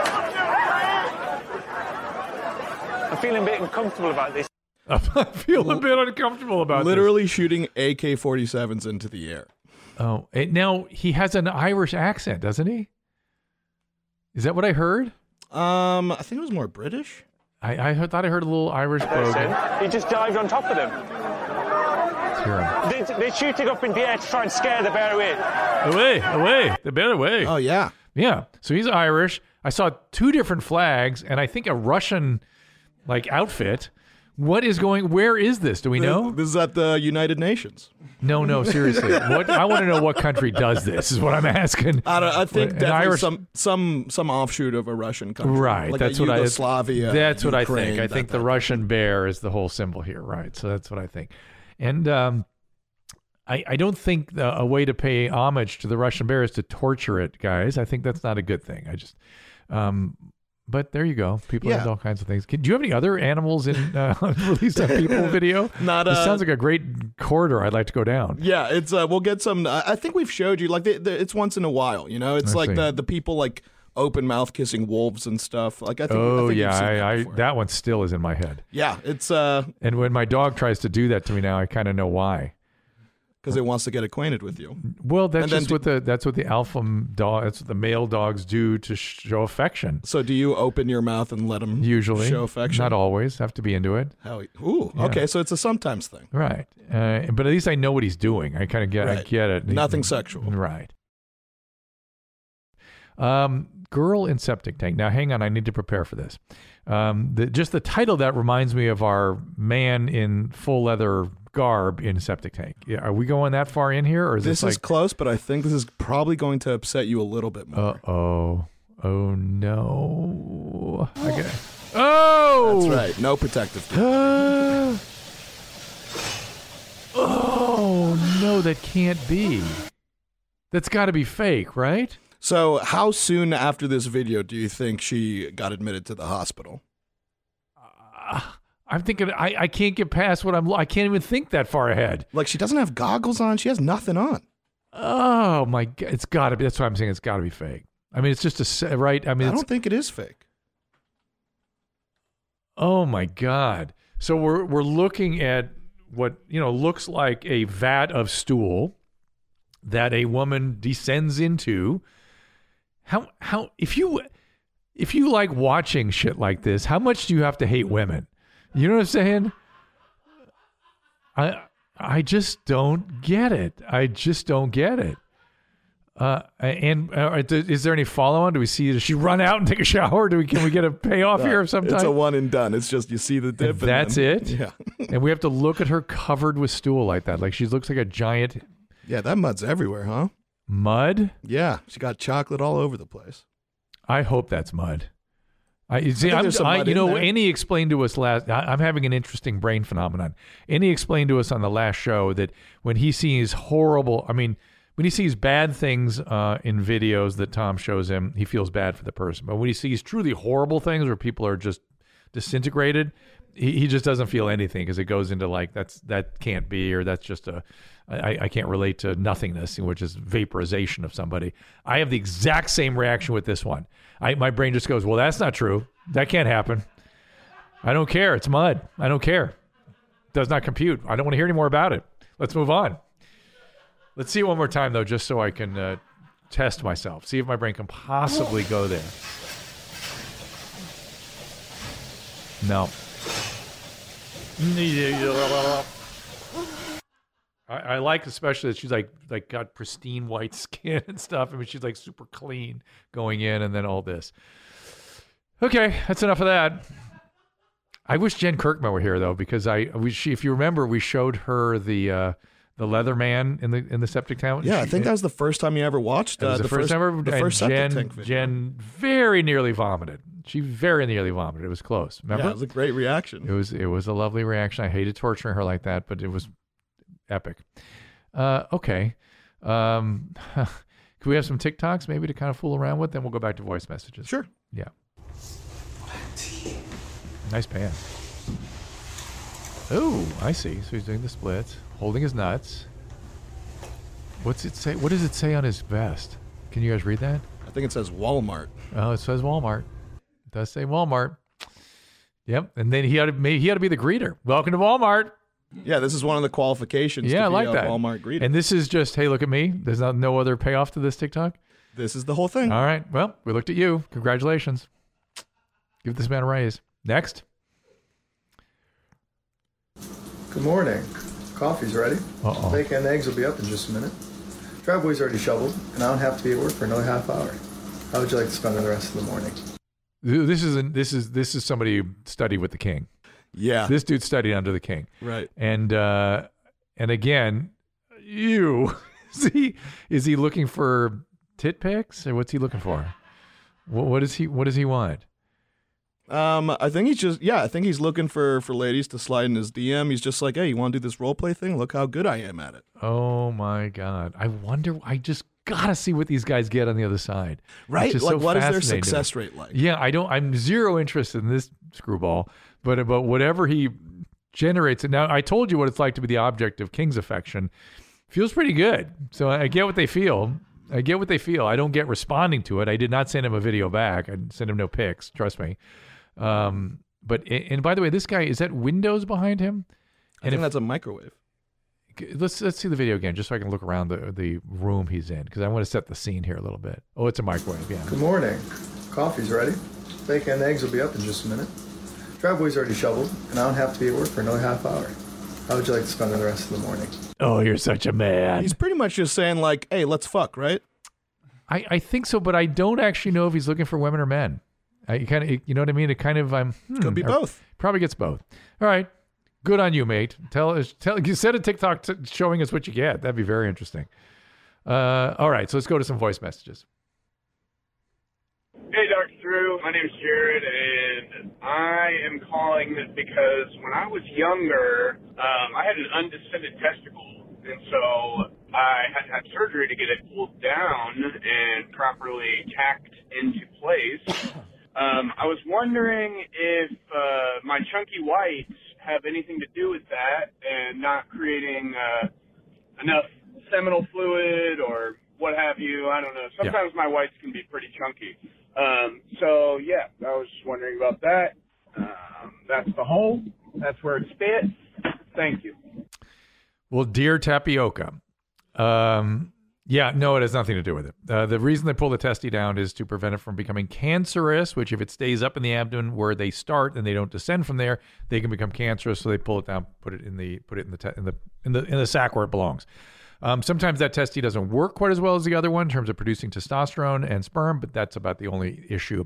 I'm feeling a bit uncomfortable about this. I feel a bit uncomfortable about Literally shooting AK-47s into the air. Oh, now he has an Irish accent, doesn't he? Is that what I heard? I think it was more British. I thought I heard a little Irish brogue. He just dived on top of them. Let's hear him. They're shooting up in the air to try and scare the bear away. Away, the bear away. Oh, yeah. Yeah, so he's Irish. I saw 2 different flags, and I think a Russian, outfit. Where is this? Do we know? This is at the United Nations. No, seriously. I want to know what country does this, is what I'm asking. I think definitely Irish, some offshoot of a Russian country. Right. Like that's Yugoslavia. That's what Ukraine, I think. I think the Russian bear is the whole symbol here. Right. So that's what I think. And I don't think a way to pay homage to the Russian bear is to torture it, guys. I think that's not a good thing. I just... but there you go. People have all kinds of things. Do you have any other animals in Released on People video? This sounds like a great corridor I'd like to go down. Yeah, it's we'll get some. I think we've showed you it's once in a while. You know, it's like the people like open mouth kissing wolves and stuff. Like I think. Oh, I think yeah, that one still is in my head. Yeah, it's And when my dog tries to do that to me now, I kind of know why. Because it wants to get acquainted with you. Well, that's what the alpha dog. That's what the male dogs do to show affection. So, do you open your mouth and let them usually show affection? Not always. Have to be into it. Ooh, yeah. Okay. So it's a sometimes thing, right? But at least I know what he's doing. I kind of get. Right. I get it. Nothing sexual, right? Girl in septic tank. Now, hang on. I need to prepare for this. Just the title that reminds me of our man in full leather garb in septic tank. Yeah, are we going that far in here, or is this is close? But I think this is probably going to upset you a little bit more. Oh no. Okay. Oh, that's right. No protective. Oh no, that can't be. That's got to be fake, right? So, how soon after this video do you think she got admitted to the hospital? I'm thinking I can't get past I can't even think that far ahead. Like, she doesn't have goggles on. She has nothing on. Oh my God. It's got to be. That's why I'm saying it's got to be fake. I mean, it's just right. I mean, I don't think it is fake. Oh my God. So we're looking at what looks like a vat of stool that a woman descends into. How if you like watching shit like this, how much do you have to hate women? You know what I'm saying? I just don't get it. Is there any follow-on? Do we see? Does she run out and take a shower? Can we get a payoff here of some type? It's a one and done. It's just you see the dip. And that's it. Yeah. And we have to look at her covered with stool like that. Like she looks like a giant. Yeah, that mud's everywhere, huh? Mud? Yeah, she got chocolate all over the place. I hope that's mud. Annie explained to us I'm having an interesting brain phenomenon. Annie explained to us on the last show that when he sees when he sees bad things in videos that Tom shows him, he feels bad for the person. But when he sees truly horrible things where people are just disintegrated, he just doesn't feel anything because it goes into like that can't be, or that's just I can't relate to nothingness, which is vaporization of somebody. I have the exact same reaction with this one. My brain just goes, well, that's not true. That can't happen. I don't care. It's mud. I don't care. Does not compute. I don't want to hear any more about it. Let's move on. Let's see it one more time, though, just so I can test myself. See if my brain can possibly go there. No. I like especially that she's like got pristine white skin and stuff. I mean, she's like super clean going in, and then all this. Okay, that's enough of that. I wish Jen Kirkman were here though, because if you remember, we showed her the Leatherman in the septic tank. Yeah, I think that was the first time you ever watched. The first time ever. The first septic tank video. Jen very nearly vomited. She very nearly vomited. It was close. Remember? Yeah, it was a great reaction. It was a lovely reaction. I hated torturing her like that, but it was epic. Okay. Can we have some TikToks maybe to kind of fool around with? Then we'll go back to voice messages. Sure. Yeah. Nice pan. Oh, I see. So he's doing the splits, holding his nuts. What's it say? What does it say on his vest? Can you guys read that? I think it says Walmart. Oh, it says Walmart. It does say Walmart. Yep. And then he ought to be the greeter. Welcome to Walmart. Yeah, this is one of the qualifications. Yeah, to I like be a that. Walmart greeter. And this is just, hey, look at me. There's no other payoff to this TikTok. This is the whole thing. All right. Well, we looked at you. Congratulations. Give this man a raise. Next. Good morning. Coffee's ready. Uh-oh. Bacon and eggs will be up in just a minute. Driveway's already shoveled, and I don't have to be at work for another half hour. How would you like to spend the rest of the morning? This is somebody who studied with the king. Yeah. This dude studied under the king. Right. And again, is he looking for tit pics, or what's he looking for? What does he want? I think he's looking for ladies to slide in his DM. He's just like, hey, you want to do this role play thing? Look how good I am at it. Oh my God. I just gotta see what these guys get on the other side. Right? Like, so what is their success rate like? Yeah, I'm zero interested in this screwball, but whatever he generates. And now I told you what it's like to be the object of King's affection. Feels pretty good. So I get what they feel. I don't get responding to it. I did not send him a video back. I sent him no pics. Trust me. But by the way, this guy, is that windows behind him? I think that's a microwave. Let's see the video again, just so I can look around the room he's in, because I want to set the scene here a little bit. Oh, it's a microwave. Yeah. Good morning. Coffee's ready. Bacon and eggs will be up in just a minute. Driveway's already shoveled, and I don't have to be at work for another half hour. How would you like to spend the rest of the morning? Oh, you're such a man. He's pretty much just saying like, hey, let's fuck, right? I think so, but I don't actually know if he's looking for women or men. You know what I mean? It kind of could be both. Probably gets both. All right, good on you, mate. Tell you said a TikTok showing us what you get. That'd be very interesting. All right, so let's go to some voice messages. Hey, Dr. Drew. My name's Jared, and I am calling because when I was younger, I had an undescended testicle, and so I had to have surgery to get it pulled down and properly tacked into place. I was wondering if my chunky whites have anything to do with that and not creating enough seminal fluid or what have you. I don't know. Sometimes my whites can be pretty chunky. So, yeah, I was just wondering about that. That's the whole. That's where it spits. Thank you. Well, dear tapioca, yeah, no, it has nothing to do with it. The reason they pull the testy down is to prevent it from becoming cancerous, which if it stays up in the abdomen where they start and they don't descend from there, they can become cancerous. So they pull it down, put it in the sac where it belongs. Sometimes that testy doesn't work quite as well as the other one in terms of producing testosterone and sperm, but that's about the only issue.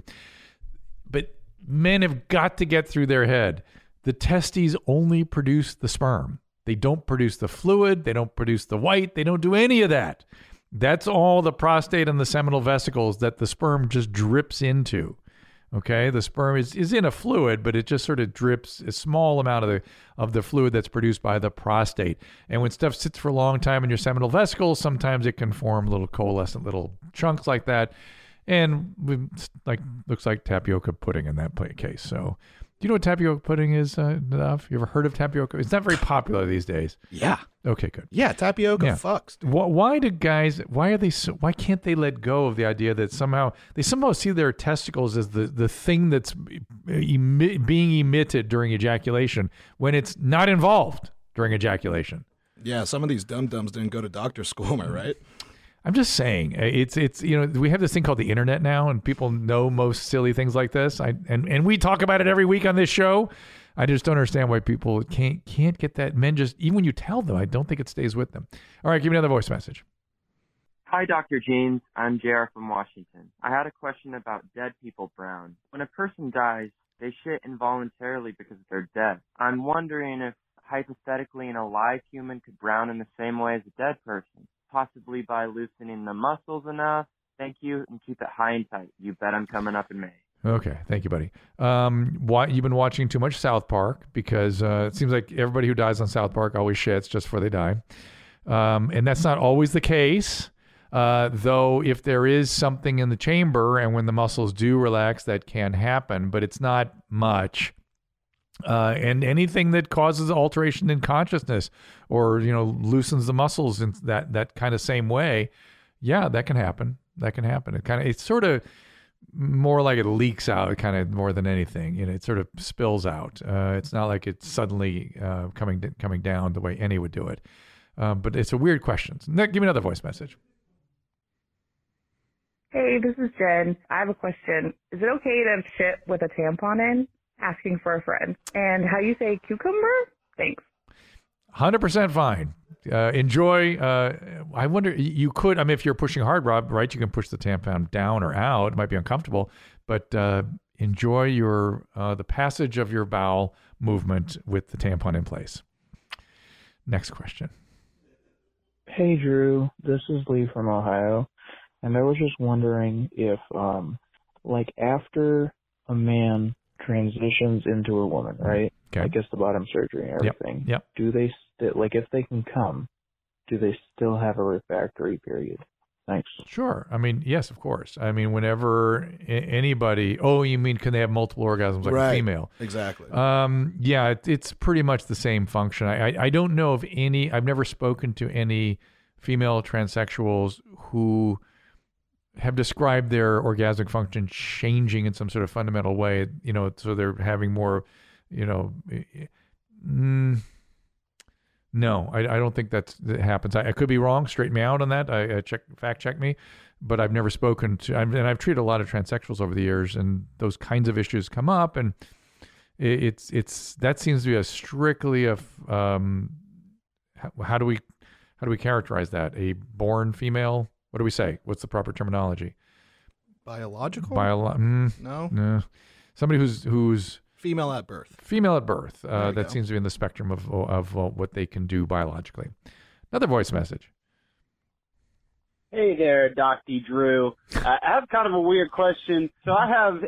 But men have got to get through their head. The testes only produce the sperm. They don't produce the fluid. They don't produce the white. They don't do any of that. That's all the prostate and the seminal vesicles that the sperm just drips into. Okay, the sperm is in a fluid, but it just sort of drips a small amount of the fluid that's produced by the prostate. And when stuff sits for a long time in your seminal vesicles, sometimes it can form little coalescent little chunks like that, and looks like tapioca pudding in that case. So, do you know what tapioca pudding is, Nadav? You ever heard of tapioca? It's not very popular these days. Yeah. Okay, good. Yeah, tapioca fucks. Why do guys? Why can't they let go of the idea that somehow see their testicles as the thing that's being emitted during ejaculation when it's not involved during ejaculation? Yeah, some of these dum-dums didn't go to doctor school, am I right? I'm just saying, it's we have this thing called the internet now, and people know most silly things like this. And we talk about it every week on this show. I just don't understand why people can't get that. Men just, even when you tell them, I don't think it stays with them. All right, give me another voice message. Hi, Dr. Jeans. I'm JR from Washington. I had a question about dead people brown. When a person dies, they shit involuntarily because they're dead. I'm wondering if, hypothetically, an alive human could brown in the same way as a dead person. Possibly by loosening the muscles enough. Thank you, and keep it high and tight. You bet I'm coming up in May. Okay, thank you, buddy. You've been watching too much South Park because it seems like everybody who dies on South Park always shits just before they die. And that's not always the case, though if there is something in the chamber and when the muscles do relax, that can happen, but it's not much. And anything that causes alteration in consciousness or, loosens the muscles in that kind of same way, yeah, that can happen. That can happen. It's sort of more like it leaks out kind of more than anything. It sort of spills out. It's not like it's suddenly coming down the way any would do it. But it's a weird question. Give me another voice message. Hey, this is Jen. I have a question. Is it okay to shit with a tampon in? Asking for a friend. And how you say cucumber? Thanks. 100% fine. Enjoy. I wonder, you could, if you're pushing hard, Rob, right, you can push the tampon down or out. It might be uncomfortable, but enjoy the passage of your bowel movement with the tampon in place. Next question. Hey, Drew. This is Lee from Ohio. And I was just wondering if, after a man transitions into a woman, right? Okay. I guess the bottom surgery and everything. Yep. Do they if they can come, do they still have a refractory period? Thanks. Sure. Yes, of course. Whenever anybody, you mean can they have multiple orgasms like a female? Exactly. Yeah, it's pretty much the same function. I don't know of any, I've never spoken to any female transsexuals who have described their orgasmic function changing in some sort of fundamental way, so they're having more, no, I don't think that happens. I could be wrong. Straighten me out on that. Fact check me, but I've never spoken to, and I've treated a lot of transsexuals over the years, and those kinds of issues come up, and it's that seems to be a strictly how do we characterize that? A born female? What do we say? What's the proper terminology? Biological? No. Somebody who's female at birth. Female at birth. That seems to be in the spectrum of what they can do biologically. Another voice message. Hey there, Dr. Drew. I have kind of a weird question. So I have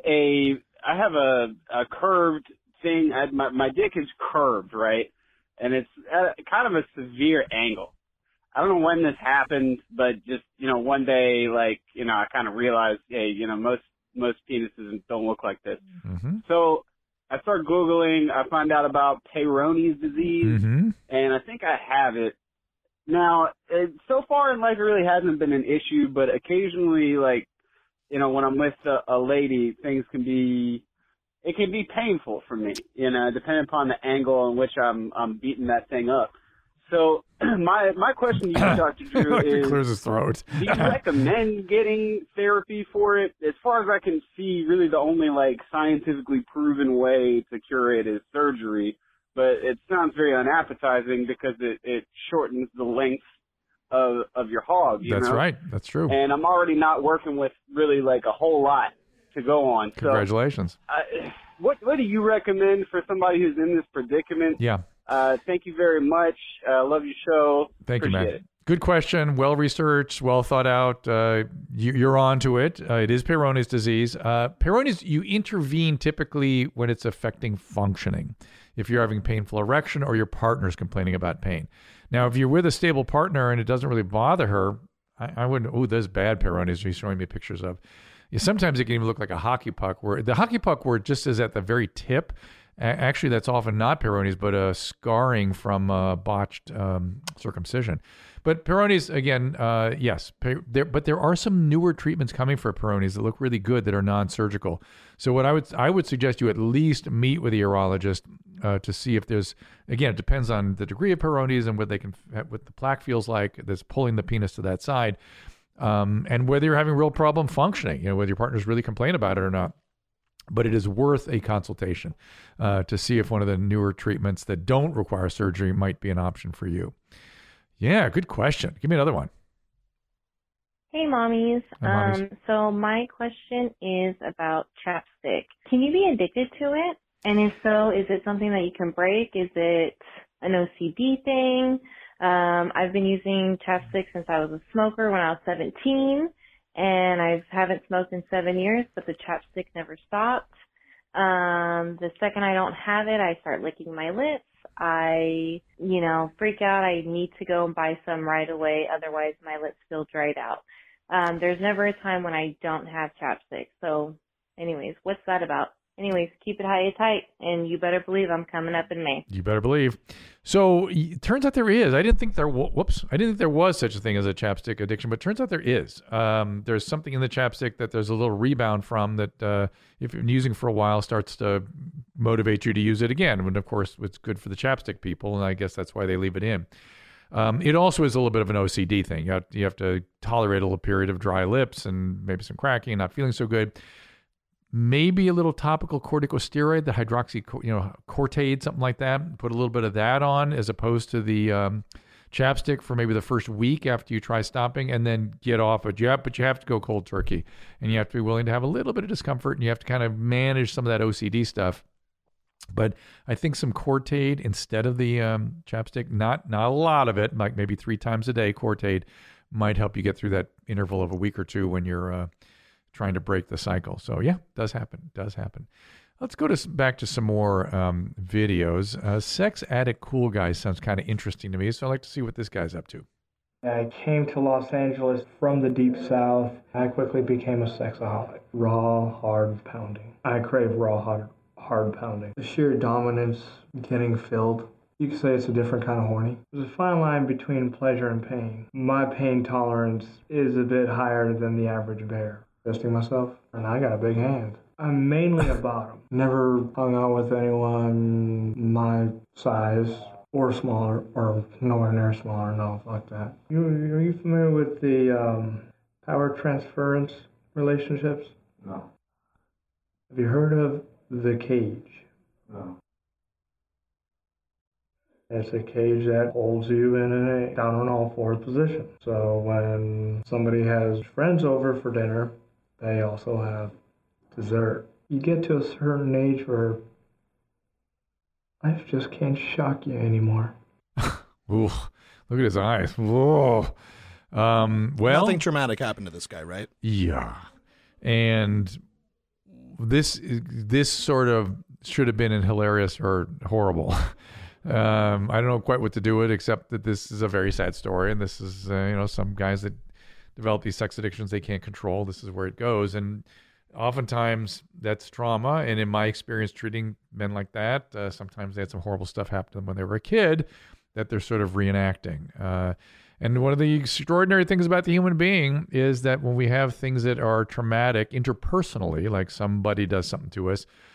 a curved thing. My dick is curved, right? And it's at kind of a severe angle. I don't know when this happened, but just, one day, I kind of realized, hey, most penises don't look like this. Mm-hmm. So I start Googling. I find out about Peyronie's disease, and I think I have it. Now, so far in life, it really hasn't been an issue, but occasionally, when I'm with a lady, things can be it can be painful for me, depending upon the angle in which I'm beating that thing up. So my question to you, Dr. Drew, is, clears his throat. Do you recommend getting therapy for it? As far as I can see, really the only scientifically proven way to cure it is surgery. But it sounds very unappetizing because it shortens the length of your hog. That's right. That's true. And I'm already not working with really a whole lot to go on. Congratulations. So, what do you recommend for somebody who's in this predicament? Yeah. Thank you very much. Love your show. Thank Appreciate you, man. it. Good question. Well researched, well thought out. You're on to it. It is Peyronie's disease. Peyronie's, you intervene typically when it's affecting functioning. If you're having painful erection or your partner's complaining about pain. Now, if you're with a stable partner and it doesn't really bother her, I wouldn't, there's bad Peyronie's he's showing me pictures of. Sometimes it can even look like a hockey puck, where the hockey puck where it just is at the very tip. Actually, that's often not Peyronie's, but a scarring from botched circumcision. But Peyronie's, again, yes. But there are some newer treatments coming for Peyronie's that look really good that are non-surgical. So what I would suggest you at least meet with a urologist to see if there's, again, it depends on the degree of Peyronie's and what the plaque feels like that's pulling the penis to that side, and whether you're having real problem functioning, whether your partner's really complain about it or not. But it is worth a consultation to see if one of the newer treatments that don't require surgery might be an option for you. Yeah, good question. Give me another one. Hey, mommies. Hi, mommies. So my question is about chapstick. Can you be addicted to it? And if so, is it something that you can break? Is it an OCD thing? I've been using chapstick since I was a smoker when I was 17. And I haven't smoked in 7 years, but the chapstick never stopped. The second I don't have it, I start licking my lips. I, freak out. I need to go and buy some right away. Otherwise, my lips feel dried out. There's never a time when I don't have chapstick. So anyways, what's that about? Anyways, keep it high and tight, and you better believe I'm coming up in May. You better believe. So it turns out there is. I didn't think there was such a thing as a chapstick addiction, but it turns out there is. There's something in the chapstick that there's a little rebound from that if you're using for a while starts to motivate you to use it again. And of course, it's good for the chapstick people, and I guess that's why they leave it in. It also is a little bit of an OCD thing. You have to tolerate a little period of dry lips and maybe some cracking and not feeling so good. Maybe a little topical corticosteroid, the hydroxycortade, something like that. Put a little bit of that on as opposed to the chapstick for maybe the first week after you try stopping, and then get off it. But you have to go cold turkey, and you have to be willing to have a little bit of discomfort, and you have to kind of manage some of that OCD stuff. But I think some Cortade instead of the chapstick, not a lot of it, like maybe 3 times a day, Cortade might help you get through that interval of a week or two when you're trying to break the cycle. So yeah, does happen. Let's go back to some more videos. Sex addict cool guy sounds kind of interesting to me, so I'd like to see what this guy's up to. I came to Los Angeles from the deep south. I quickly became a sexaholic. Raw, hard pounding. I crave raw, hard pounding. The sheer dominance, getting filled. You could say it's a different kind of horny. There's a fine line between pleasure and pain. My pain tolerance is a bit higher than the average bear. Fisting myself, and I got a big hand. I'm mainly a bottom. Never hung out with anyone my size or smaller, or nowhere near smaller. No, fuck that. Are you familiar with the power transference relationships? No. Have you heard of the cage? No. It's a cage that holds you in a down on all fours position. So when somebody has friends over for dinner, they also have dessert. You get to a certain age where life just can't shock you anymore. Ooh, look at his eyes. Whoa. Well, nothing traumatic happened to this guy, right? Yeah. And this sort of should have been hilarious or horrible. I don't know quite what to do with it, except that this is a very sad story, and this is some guys that develop these sex addictions they can't control. This is where it goes, and oftentimes that's trauma. And in my experience treating men like that, sometimes they had some horrible stuff happen to them when they were a kid that they're sort of reenacting. And one of the extraordinary things about the human being is that when we have things that are traumatic interpersonally, like somebody does something to us,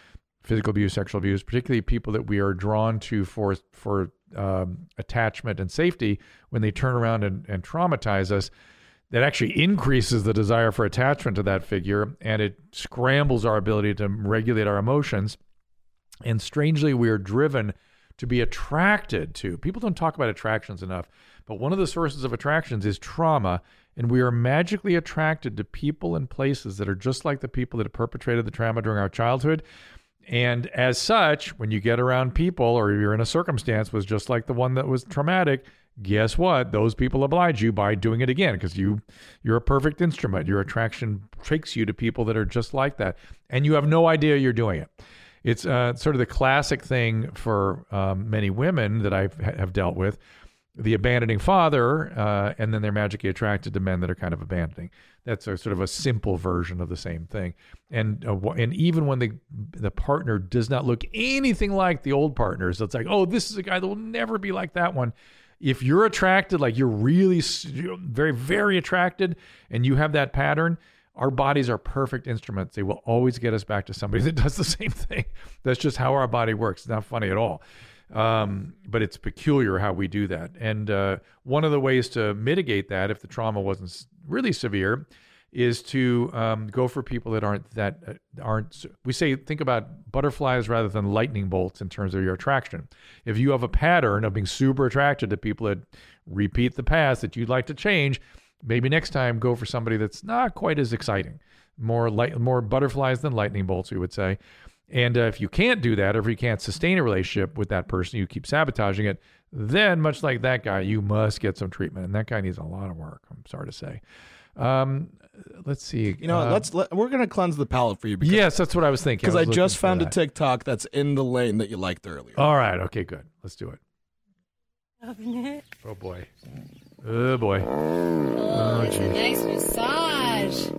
physical abuse, sexual abuse, particularly people that we are drawn to for attachment and safety, when they turn around and traumatize us, that actually increases the desire for attachment to that figure, and it scrambles our ability to regulate our emotions. And strangely, we are driven to be attracted to. People don't talk about attractions enough, but one of the sources of attractions is trauma, and we are magically attracted to people and places that are just like the people that have perpetrated the trauma during our childhood. And as such, when you get around people or you're in a circumstance was just like the one that was traumatic, guess what? Those people oblige you by doing it again, because you're a perfect instrument. Your attraction takes you to people that are just like that, and you have no idea you're doing it. It's sort of the classic thing for many women that I have dealt with, the abandoning father, and then they're magically attracted to men that are kind of abandoning. That's sort of a simple version of the same thing. And even when the partner does not look anything like the old partners, so it's like, oh, this is a guy that will never be like that one. If you're attracted, like you're really very, very attracted, and you have that pattern, our bodies are perfect instruments. They will always get us back to somebody that does the same thing. That's just how our body works. It's not funny at all. But it's peculiar how we do that. And one of the ways to mitigate that, if the trauma wasn't really severe, is to go for people that aren't. We say think about butterflies rather than lightning bolts in terms of your attraction. If you have a pattern of being super attracted to people that repeat the past that you'd like to change, maybe next time go for somebody that's not quite as exciting, more butterflies than lightning bolts, we would say. And if you can't do that, or if you can't sustain a relationship with that person, you keep sabotaging it, then much like that guy, you must get some treatment. And that guy needs a lot of work, I'm sorry to say. Let's see. We're going to cleanse the palate for you. Yes, that's what I was thinking. Because I just found a TikTok that's in the lane that you liked earlier. All right. Okay, good. Let's do it. Oh, boy. Oh, boy. Oh, it's a nice massage.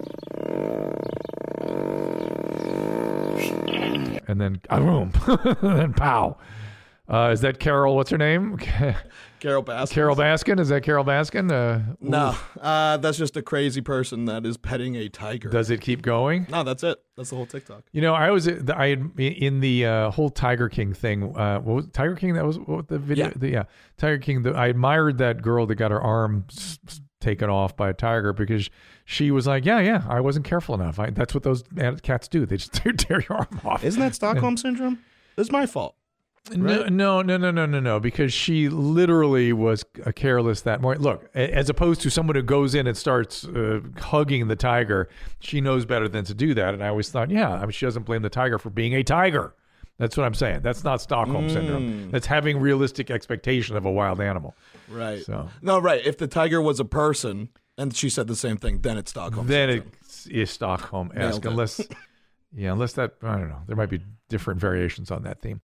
And then, boom. And then, pow. Is that Carol? What's her name? Carol Baskin. Carol Baskin? Is that Carol Baskin? No, that's just a crazy person that is petting a tiger. Does it keep going? No, that's it. That's the whole TikTok. You know, I in the whole Tiger King thing. What was Tiger King? That was what the video. Yeah, Tiger King. I admired that girl that got her arm taken off by a tiger, because she was like, yeah, I wasn't careful enough. That's what those cats do. They just tear your arm off. Isn't that Stockholm syndrome? It's my fault. Right? No, because she literally was careless that morning. Look, as opposed to someone who goes in and starts hugging the tiger, she knows better than to do that. And I always thought, she doesn't blame the tiger for being a tiger. That's what I'm saying. That's not Stockholm syndrome. That's having realistic expectation of a wild animal. Right. So no, right. If the tiger was a person and she said the same thing, then it's Stockholm syndrome. It is Stockholm-esque. Unless that, I don't know. There might be different variations on that theme.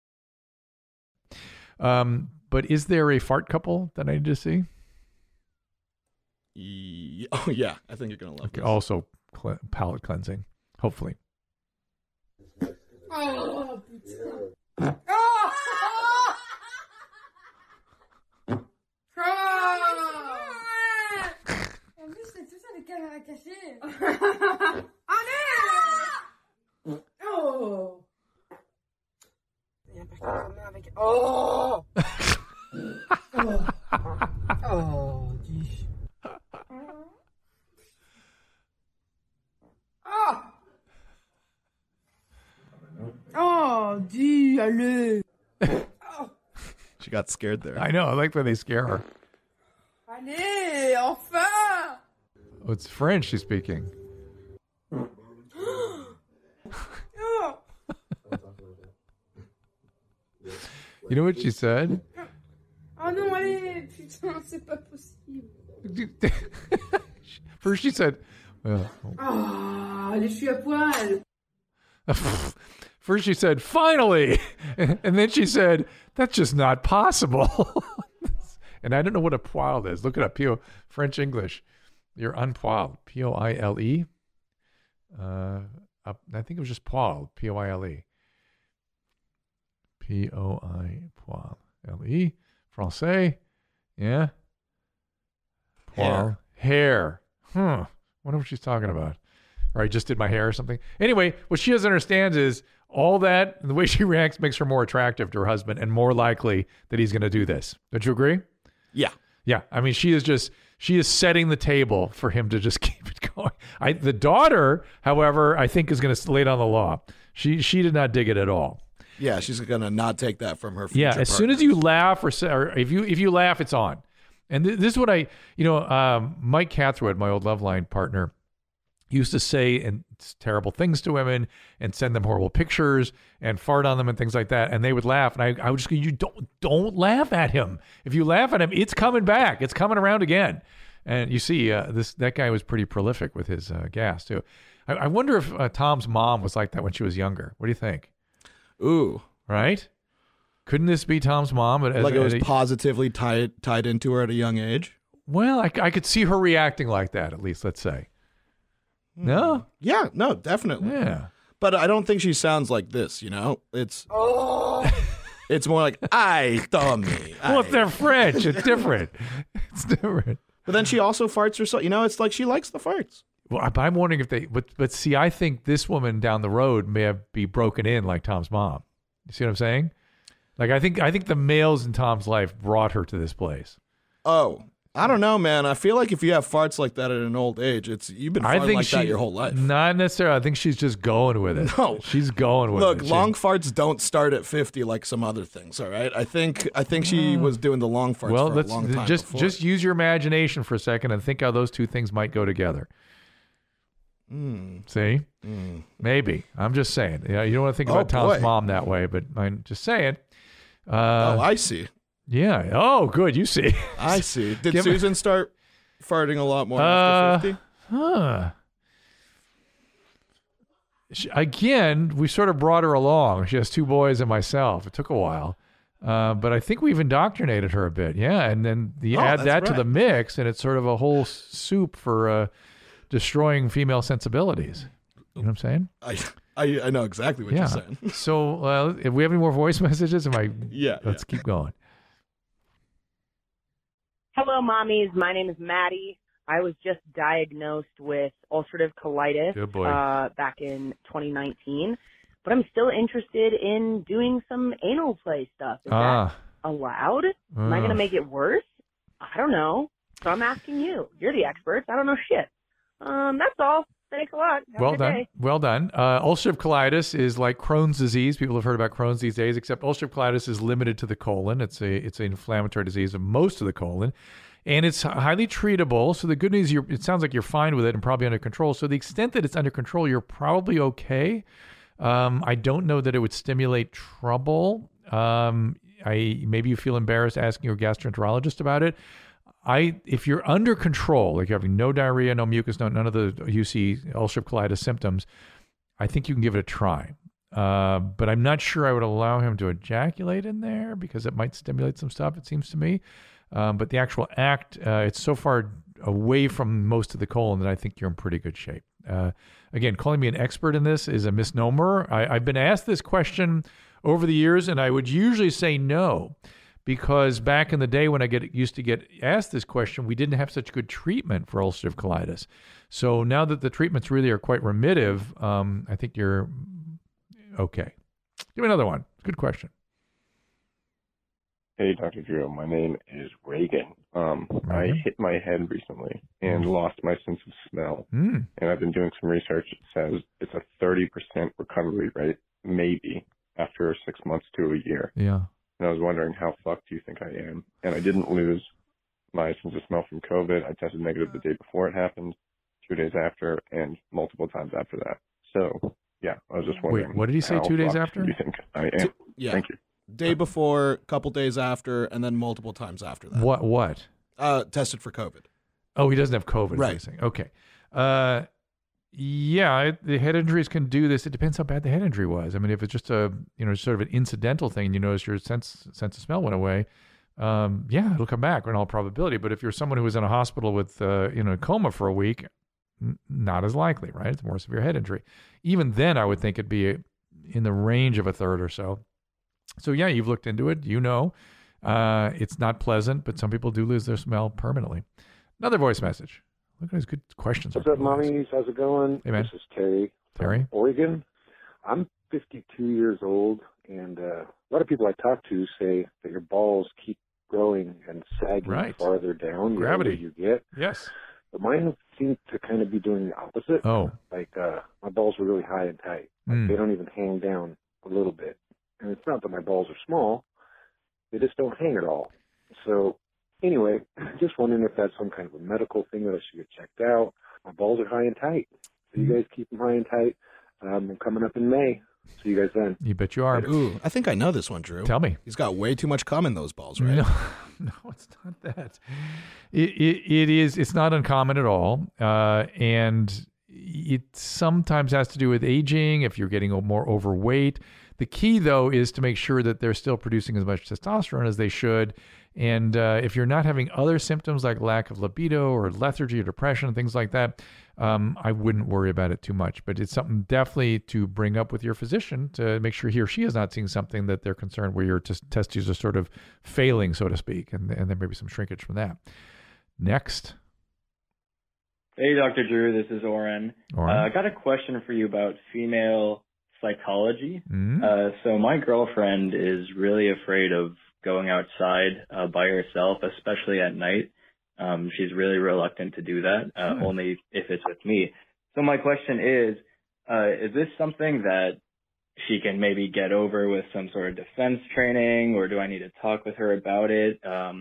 But is there a fart couple that I need to see? Oh, yeah. I think you're going to love this. Also, palate cleansing, hopefully. Oh, putain. En plus, c'est tout ça, les caméras cachées. Allez! Oh! Oh! Oh, dis. Ah! Oh, dis, allez. She got scared there. I know. I like when they scare her. Allez, enfin! Oh, it's French she's speaking. You know what she said? Oh non, allez, putain, c'est pas possible. First she said, Ah, allez, je suis à poil. First she said, finally. And then she said, that's just not possible. And I don't know what a poil is. Look it up. French English. You're unpoiled. P-O-I-L-E. I think it was just poil. P-O-I-L-E. P-O-I, poil. L-E. Francais. Yeah. Poil. Hair. Wonder what she's talking about. or I just did my hair or something. Anyway, what she doesn't understand is all that, and the way she reacts makes her more attractive to her husband and more likely that he's going to do this. Don't you agree? Yeah. Yeah. I mean, she is setting the table for him to just keep it going. The daughter, however, I think is going to lay down the law. She did not dig it at all. Yeah, she's going to not take that from her future as soon as you laugh or if you laugh, it's on. And this is what Mike Cathwood, my old Loveline partner, used to say and terrible things to women and send them horrible pictures and fart on them and things like that. And they would laugh. And I would just go, you don't laugh at him. If you laugh at him, it's coming back. It's coming around again. And you see, that guy was pretty prolific with his gas too. I wonder if Tom's mom was like that when she was younger. What do you think? Ooh. Right? Couldn't this be Tom's mom? Like it was positively tied into her at a young age? Well, I could see her reacting like that, at least, let's say. No? Yeah, no, definitely. Yeah. But I don't think she sounds like this, It's it's more like, I told me. Well, if they're French, it's different. It's different. But then she also farts herself. It's like she likes the farts. Well, I'm wondering if but see, I think this woman down the road may be broken in like Tom's mom. You see what I'm saying? Like, I think the males in Tom's life brought her to this place. Oh, I don't know, man. I feel like if you have farts like that at an old age, you've been farting like that your whole life. Not necessarily. I think she's just going with it. No, she's going with it. Look, long farts don't start at 50 like some other things. All right, I think she was doing the long farts for a long time. Just use your imagination for a second and think how those two things might go together. See? Maybe. I'm just saying. You don't want to think about Tom's mom that way, but I'm just saying. I see. Yeah. Oh, good. You see. I see. Did Susan start farting a lot more after 50? Again, we sort of brought her along. She has 2 boys and myself. It took a while. But I think we've indoctrinated her a bit. Yeah. And then you add that to the mix, and it's sort of a whole soup for destroying female sensibilities. You know what I'm saying? I know exactly what you're saying. So if we have any more voice messages, let's keep going. Hello, mommies. My name is Maddie. I was just diagnosed with ulcerative colitis back in 2019, but I'm still interested in doing some anal play stuff. Is that allowed? Am I going to make it worse? I don't know. So I'm asking you. You're the experts. I don't know shit. That's all. Thanks a lot. Have a good day. Well done. Ulcerative colitis is like Crohn's disease. People have heard about Crohn's these days, except ulcerative colitis is limited to the colon. It's an inflammatory disease of most of the colon, and it's highly treatable. So the good news, it sounds like you're fine with it and probably under control. So the extent that it's under control, you're probably okay. I don't know that it would stimulate trouble. Maybe you feel embarrassed asking your gastroenterologist about it. If you're under control, like you're having no diarrhea, no mucus, none of the UC ulcerative colitis symptoms, I think you can give it a try. But I'm not sure I would allow him to ejaculate in there because it might stimulate some stuff, it seems to me. But the actual act, it's so far away from most of the colon that I think you're in pretty good shape. Again, calling me an expert in this is a misnomer. I've been asked this question over the years, and I would usually say no. Because back in the day when I used to get asked this question, we didn't have such good treatment for ulcerative colitis. So now that the treatments really are quite remittive, I think you're okay. Give me another one. Good question. Hey, Dr. Drew. My name is Reagan. I hit my head recently and lost my sense of smell. And I've been doing some research. It says it's a 30% recovery rate, maybe, after 6 months to a year. Yeah. And I was wondering, how fucked do you think I am? And I didn't lose my sense of smell from COVID. I tested negative the day before it happened, 2 days after, and multiple times after that. So, yeah, I was just wondering. Wait, what did he say 2 days after? Do you think I am? Yeah. Thank you. Day before, couple days after, and then multiple times after that. What? Tested for COVID. Oh, he doesn't have COVID. Right. Okay. Yeah, the head injuries can do this. It depends how bad the head injury was. I mean, if it's just sort of an incidental thing, you notice your sense of smell went away. Yeah, it'll come back in all probability. But if you're someone who was in a hospital with, a coma for a week, not as likely, right? It's a more severe head injury. Even then, I would think it'd be in the range of a third or so. So yeah, you've looked into it. It's not pleasant, but some people do lose their smell permanently. Another voice message. Look at his good questions. What's up, mommies? How's it going? Hey, man. This is Terry. Terry? Oregon. I'm 52 years old, and a lot of people I talk to say that your balls keep growing and sagging farther down the older you get. Yes. But mine seem to kind of be doing the opposite. Oh. Like, my balls are really high and tight. Like, they don't even hang down a little bit. And it's not that my balls are small. They just don't hang at all. So, anyway, just wondering if that's some kind of a medical thing that I should get checked out. My balls are high and tight. So you guys keep them high and tight. I'm coming up in May. See you guys then. You bet you are. Ooh, I think I know this one, Drew. Tell me. He's got way too much cum in those balls, right? No, it's not that. It's not uncommon at all. And it sometimes has to do with aging, if you're getting more overweight. The key, though, is to make sure that they're still producing as much testosterone as they should. And if you're not having other symptoms like lack of libido or lethargy or depression, things like that, I wouldn't worry about it too much. But it's something definitely to bring up with your physician to make sure he or she is not seeing something that they're concerned where your testes are sort of failing, so to speak, and there may be some shrinkage from that. Next. Hey, Dr. Drew, this is Oren. I got a question for you about female psychology. So my girlfriend is really afraid of going outside by herself, especially at night. She's really reluctant to do that, only if it's with me. So my question is this something that she can maybe get over with some sort of defense training, or do I need to talk with her about it?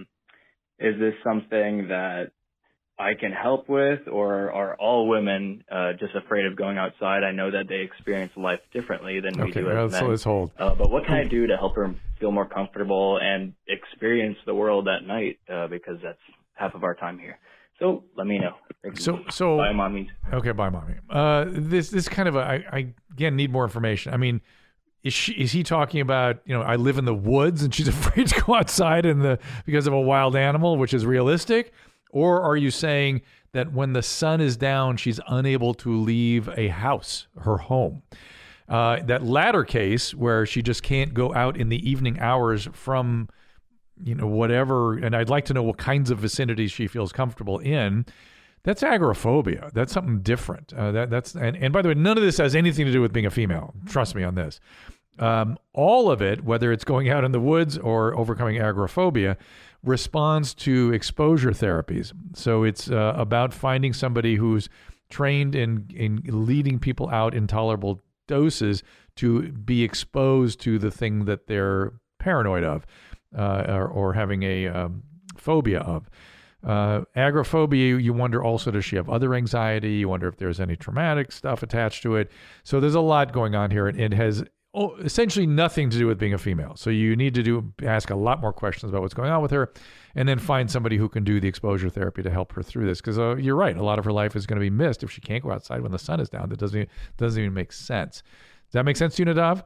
Is this something that I can help with, or are all women just afraid of going outside? I know that they experience life differently than we do as men. So let's hold. But what can I do to help her feel more comfortable and experience the world at night? Because that's half of our time here. So let me know. So bye, mommy. Okay, bye, mommy. This kind of I again need more information. I mean, is he talking about, I live in the woods and she's afraid to go outside because of a wild animal, which is realistic? Or are you saying that when the sun is down, she's unable to leave a house, her home? That latter case where she just can't go out in the evening hours from, whatever, and I'd like to know what kinds of vicinities she feels comfortable in. That's agoraphobia. That's something different. And by the way, none of this has anything to do with being a female. Trust me on this. All of it, whether it's going out in the woods or overcoming agoraphobia, responds to exposure therapies. So it's about finding somebody who's trained in leading people out in tolerable doses to be exposed to the thing that they're paranoid of or having a phobia of. Agoraphobia, you wonder also, does she have other anxiety? You wonder if there's any traumatic stuff attached to it. So there's a lot going on here. It has essentially nothing to do with being a female. So you need to ask a lot more questions about what's going on with her, and then find somebody who can do the exposure therapy to help her through this. Because you're right, a lot of her life is going to be missed if she can't go outside when the sun is down. That doesn't even make sense. Does that make sense to you, Nadav?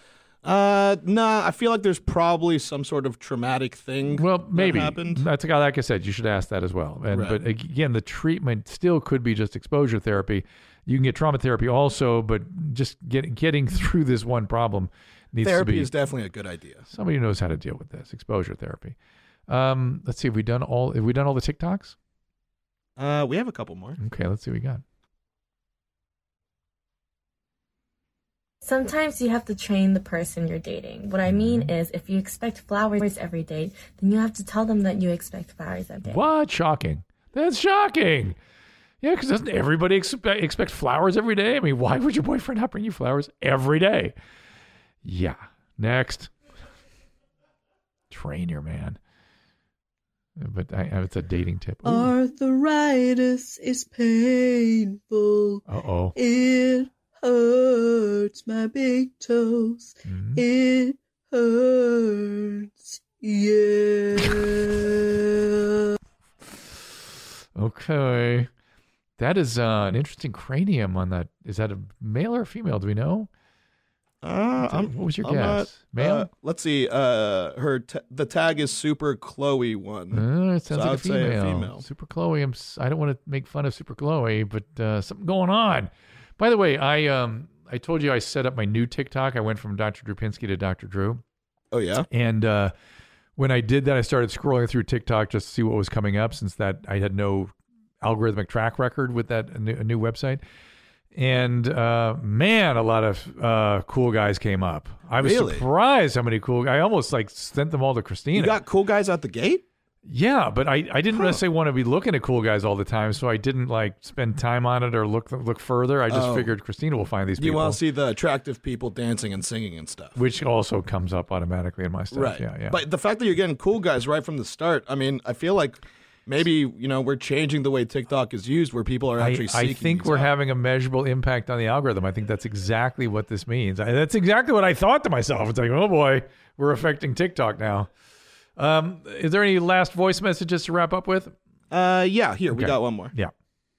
No, I feel like there's probably some sort of traumatic thing. Well, maybe that happened. That's like I said, you should ask that as well. But again, the treatment still could be just exposure therapy. You can get trauma therapy also, but just getting through this one problem needs to be. Therapy is definitely a good idea. Somebody who knows how to deal with this exposure therapy. Let's see. Have we done all the TikToks? We have a couple more. Okay, let's see what we got. Sometimes you have to train the person you're dating. What I mean is, if you expect flowers every day, then you have to tell them that you expect flowers every day. What? Shocking. That's shocking. Yeah, because doesn't everybody expect flowers every day? I mean, why would your boyfriend not bring you flowers every day? Yeah. Next. Train your man. But it's a dating tip. Ooh. Arthritis is painful. Uh-oh. It hurts my big toes. It hurts. Yeah. Okay. That is an interesting cranium on that. Is that a male or a female? Do we know? What was your guess? Male? Let's see. The tag is Super Chloe one. It sounds like a female. Super Chloe. I don't want to make fun of Super Chloe, but something going on. By the way, I told you I set up my new TikTok. I went from Dr. Drew Pinsky to Dr. Drew. Oh, yeah? And when I did that, I started scrolling through TikTok just to see what was coming up, since that I had no algorithmic track record with that a new website. And man, a lot of cool guys came up. I was surprised how many cool. I almost like sent them all to Christina. You got cool guys out the gate? Yeah, but I didn't necessarily want to be looking at cool guys all the time, so I didn't like spend time on it or look further. I just figured Christina will find these people. You want to see the attractive people dancing and singing and stuff. Which also comes up automatically in my stuff. Right. Yeah. But the fact that you're getting cool guys right from the start, I mean, I feel like maybe, we're changing the way TikTok is used where people are actually seeking I think we're having a measurable impact on the algorithm. I think that's exactly what this means. That's exactly what I thought to myself. It's like, oh boy, we're affecting TikTok now. Is there any last voice messages to wrap up with? Yeah, here, we got one more. Yeah.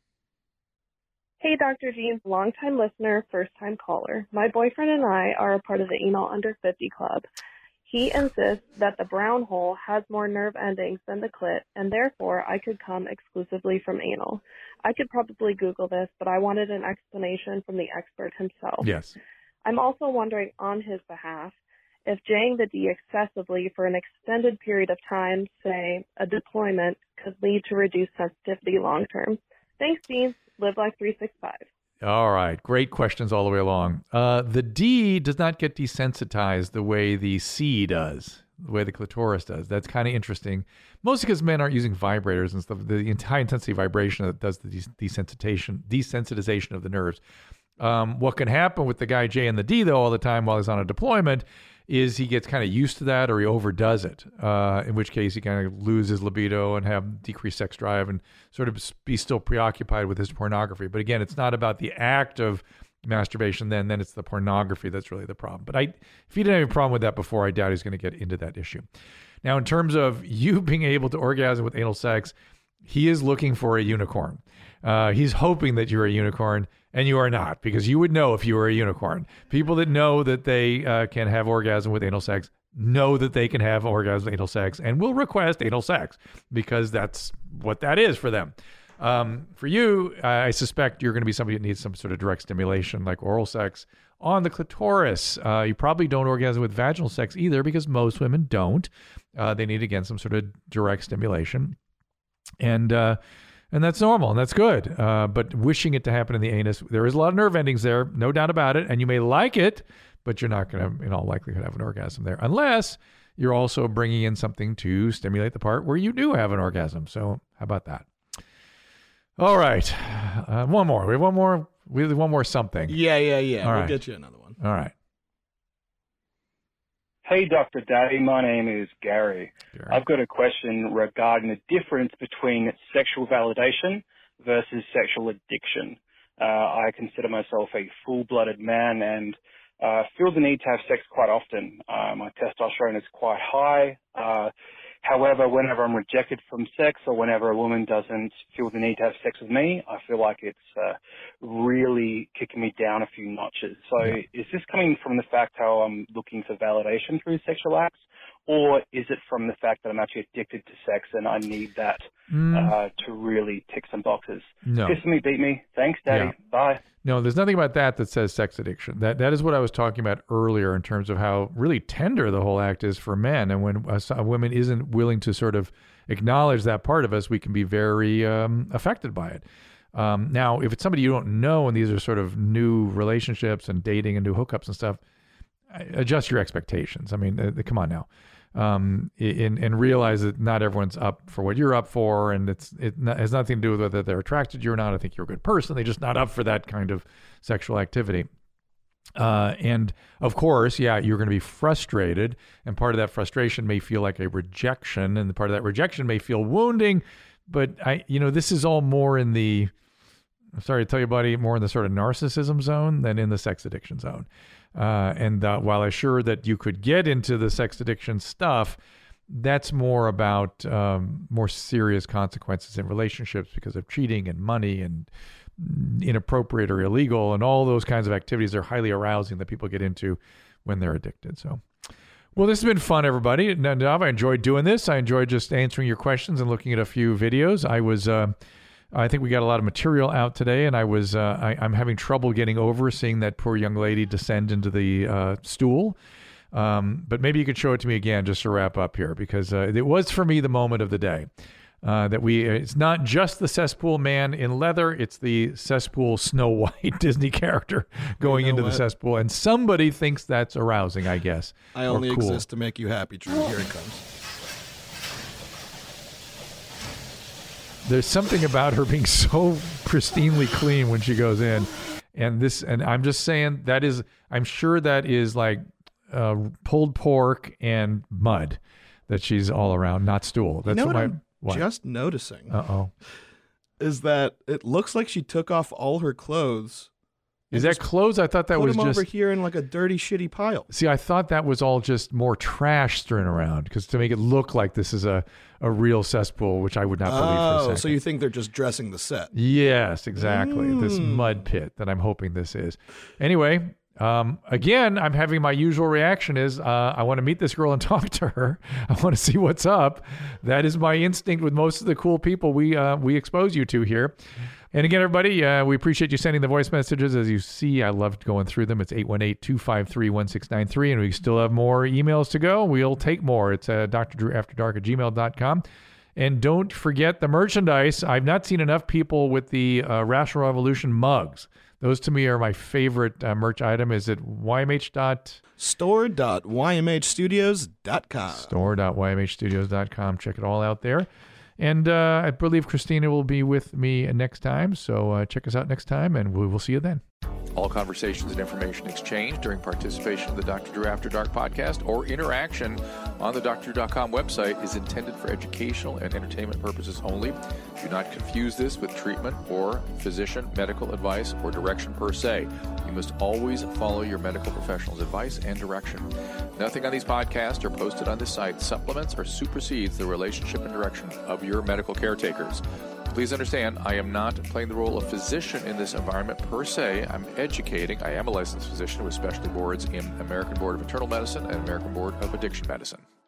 Hey, Dr. Jeans, longtime listener, first-time caller. My boyfriend and I are a part of the Anal Under 50 Club. He insists that the brown hole has more nerve endings than the clit, and therefore I could come exclusively from anal. I could probably Google this, but I wanted an explanation from the expert himself. Yes. I'm also wondering on his behalf, if jaying the D excessively for an extended period of time, say a deployment, could lead to reduced sensitivity long term. Thanks, Dean. Live like 365. All right. Great questions all the way along. The D does not get desensitized the way the C does, the way the clitoris does. That's kind of interesting. Mostly because men aren't using vibrators and stuff. The high intensity vibration that does the desensitization of the nerves. What can happen with the guy J and the D, though, all the time while he's on a deployment is he gets kind of used to that or he overdoes it, in which case he kind of loses libido and have decreased sex drive and sort of be still preoccupied with his pornography. But again, it's not about the act of masturbation then it's the pornography that's really the problem. But if he didn't have a problem with that before, I doubt he's going to get into that issue. Now, in terms of you being able to orgasm with anal sex, he is looking for a unicorn. He's hoping that you're a unicorn, and you are not, because you would know if you were a unicorn. People that know that they can have orgasm with anal sex know that they can have orgasm with anal sex and will request anal sex because that's what that is for them. For you, I suspect you're going to be somebody that needs some sort of direct stimulation like oral sex on the clitoris. You probably don't orgasm with vaginal sex either because most women don't. They need, again, some sort of direct stimulation. And that's normal, and that's good. But wishing it to happen in the anus, there is a lot of nerve endings there, no doubt about it, and you may like it, but you're not going to, in all likelihood, have an orgasm there, unless you're also bringing in something to stimulate the part where you do have an orgasm. So how about that? All right. One more. We have one more. We have one more something. Yeah. All We'll right. get you another one. All right. Hey, Dr. Daddy, my name is Gary. I've got a question regarding the difference between sexual validation versus sexual addiction. I consider myself a full-blooded man and feel the need to have sex quite often. My testosterone is quite high. However, whenever I'm rejected from sex or whenever a woman doesn't feel the need to have sex with me, I feel like it's really kicking me down a few notches. So is this coming from the fact how I'm looking for validation through sexual acts, or is it from the fact that I'm actually addicted to sex and I need that to really tick some boxes? No. Kiss me, beat me. Thanks, Daddy. Yeah. Bye. No, there's nothing about that says sex addiction. That is what I was talking about earlier in terms of how really tender the whole act is for men. And when a woman isn't willing to sort of acknowledge that part of us, we can be very affected by it. Now, if it's somebody you don't know and these are sort of new relationships and dating and new hookups and stuff, adjust your expectations. I mean, come on now. And realize that not everyone's up for what you're up for, and it has nothing to do with whether they're attracted to you or not. I think you're a good person. They're just not up for that kind of sexual activity. And of course, you're going to be frustrated, and part of that frustration may feel like a rejection, and part of that rejection may feel wounding. But this is all more in the, I'm sorry to tell you, buddy, more in the sort of narcissism zone than in the sex addiction zone. And while I'm sure that you could get into the sex addiction stuff, that's more about more serious consequences in relationships because of cheating and money and inappropriate or illegal and all those kinds of activities are highly arousing that people get into when they're addicted. So, well, this has been fun, everybody. Nadav, I enjoyed doing this. I enjoyed just answering your questions and looking at a few videos. I think we got a lot of material out today, and I'm having trouble getting over seeing that poor young lady descend into the stool. But maybe you could show it to me again just to wrap up here, because it was for me the moment of the day. It's not just the cesspool man in leather, it's the cesspool Snow White Disney character going into the cesspool, and somebody thinks that's arousing, I guess. I only exist to make you happy, Drew. Here it comes. There's something about her being so pristinely clean when she goes in, and I'm just saying I'm sure that is like pulled pork and mud that she's all around, not stool. That's what just noticing. Uh-oh. Is that it looks like she took off all her clothes. Is that clothes? I thought that was put them just over here in like a dirty, shitty pile. See, I thought that was all just more trash strewn around because to make it look like this is a real cesspool, which I would not believe for a second. So you think they're just dressing the set? Yes, exactly. This mud pit that I'm hoping this is. Anyway, again, I'm having my usual reaction is I want to meet this girl and talk to her. I want to see what's up. That is my instinct with most of the cool people we expose you to here. And again, everybody, we appreciate you sending the voice messages. As you see, I loved going through them. It's 818-253-1693, and we still have more emails to go. We'll take more. It's drdrewafterdark@gmail.com. And don't forget the merchandise. I've not seen enough people with the Rational Revolution mugs. Those to me are my favorite merch item. Is it YMH? Store.ymhstudios.com. Store.ymhstudios.com. Check it all out there. And I believe Christina will be with me next time. So check us out next time, and we will see you then. All conversations and information exchanged during participation in the Dr. Drew After Dark podcast or interaction on the drdrew.com website is intended for educational and entertainment purposes only. Do not confuse this with treatment or physician medical advice or direction per se. You must always follow your medical professional's advice and direction. Nothing on these podcasts or posted on this site supplements or supersedes the relationship and direction of your medical caretakers. Please understand, I am not playing the role of physician in this environment per se. I'm educating. I am a licensed physician with specialty boards in American Board of Internal Medicine and American Board of Addiction Medicine.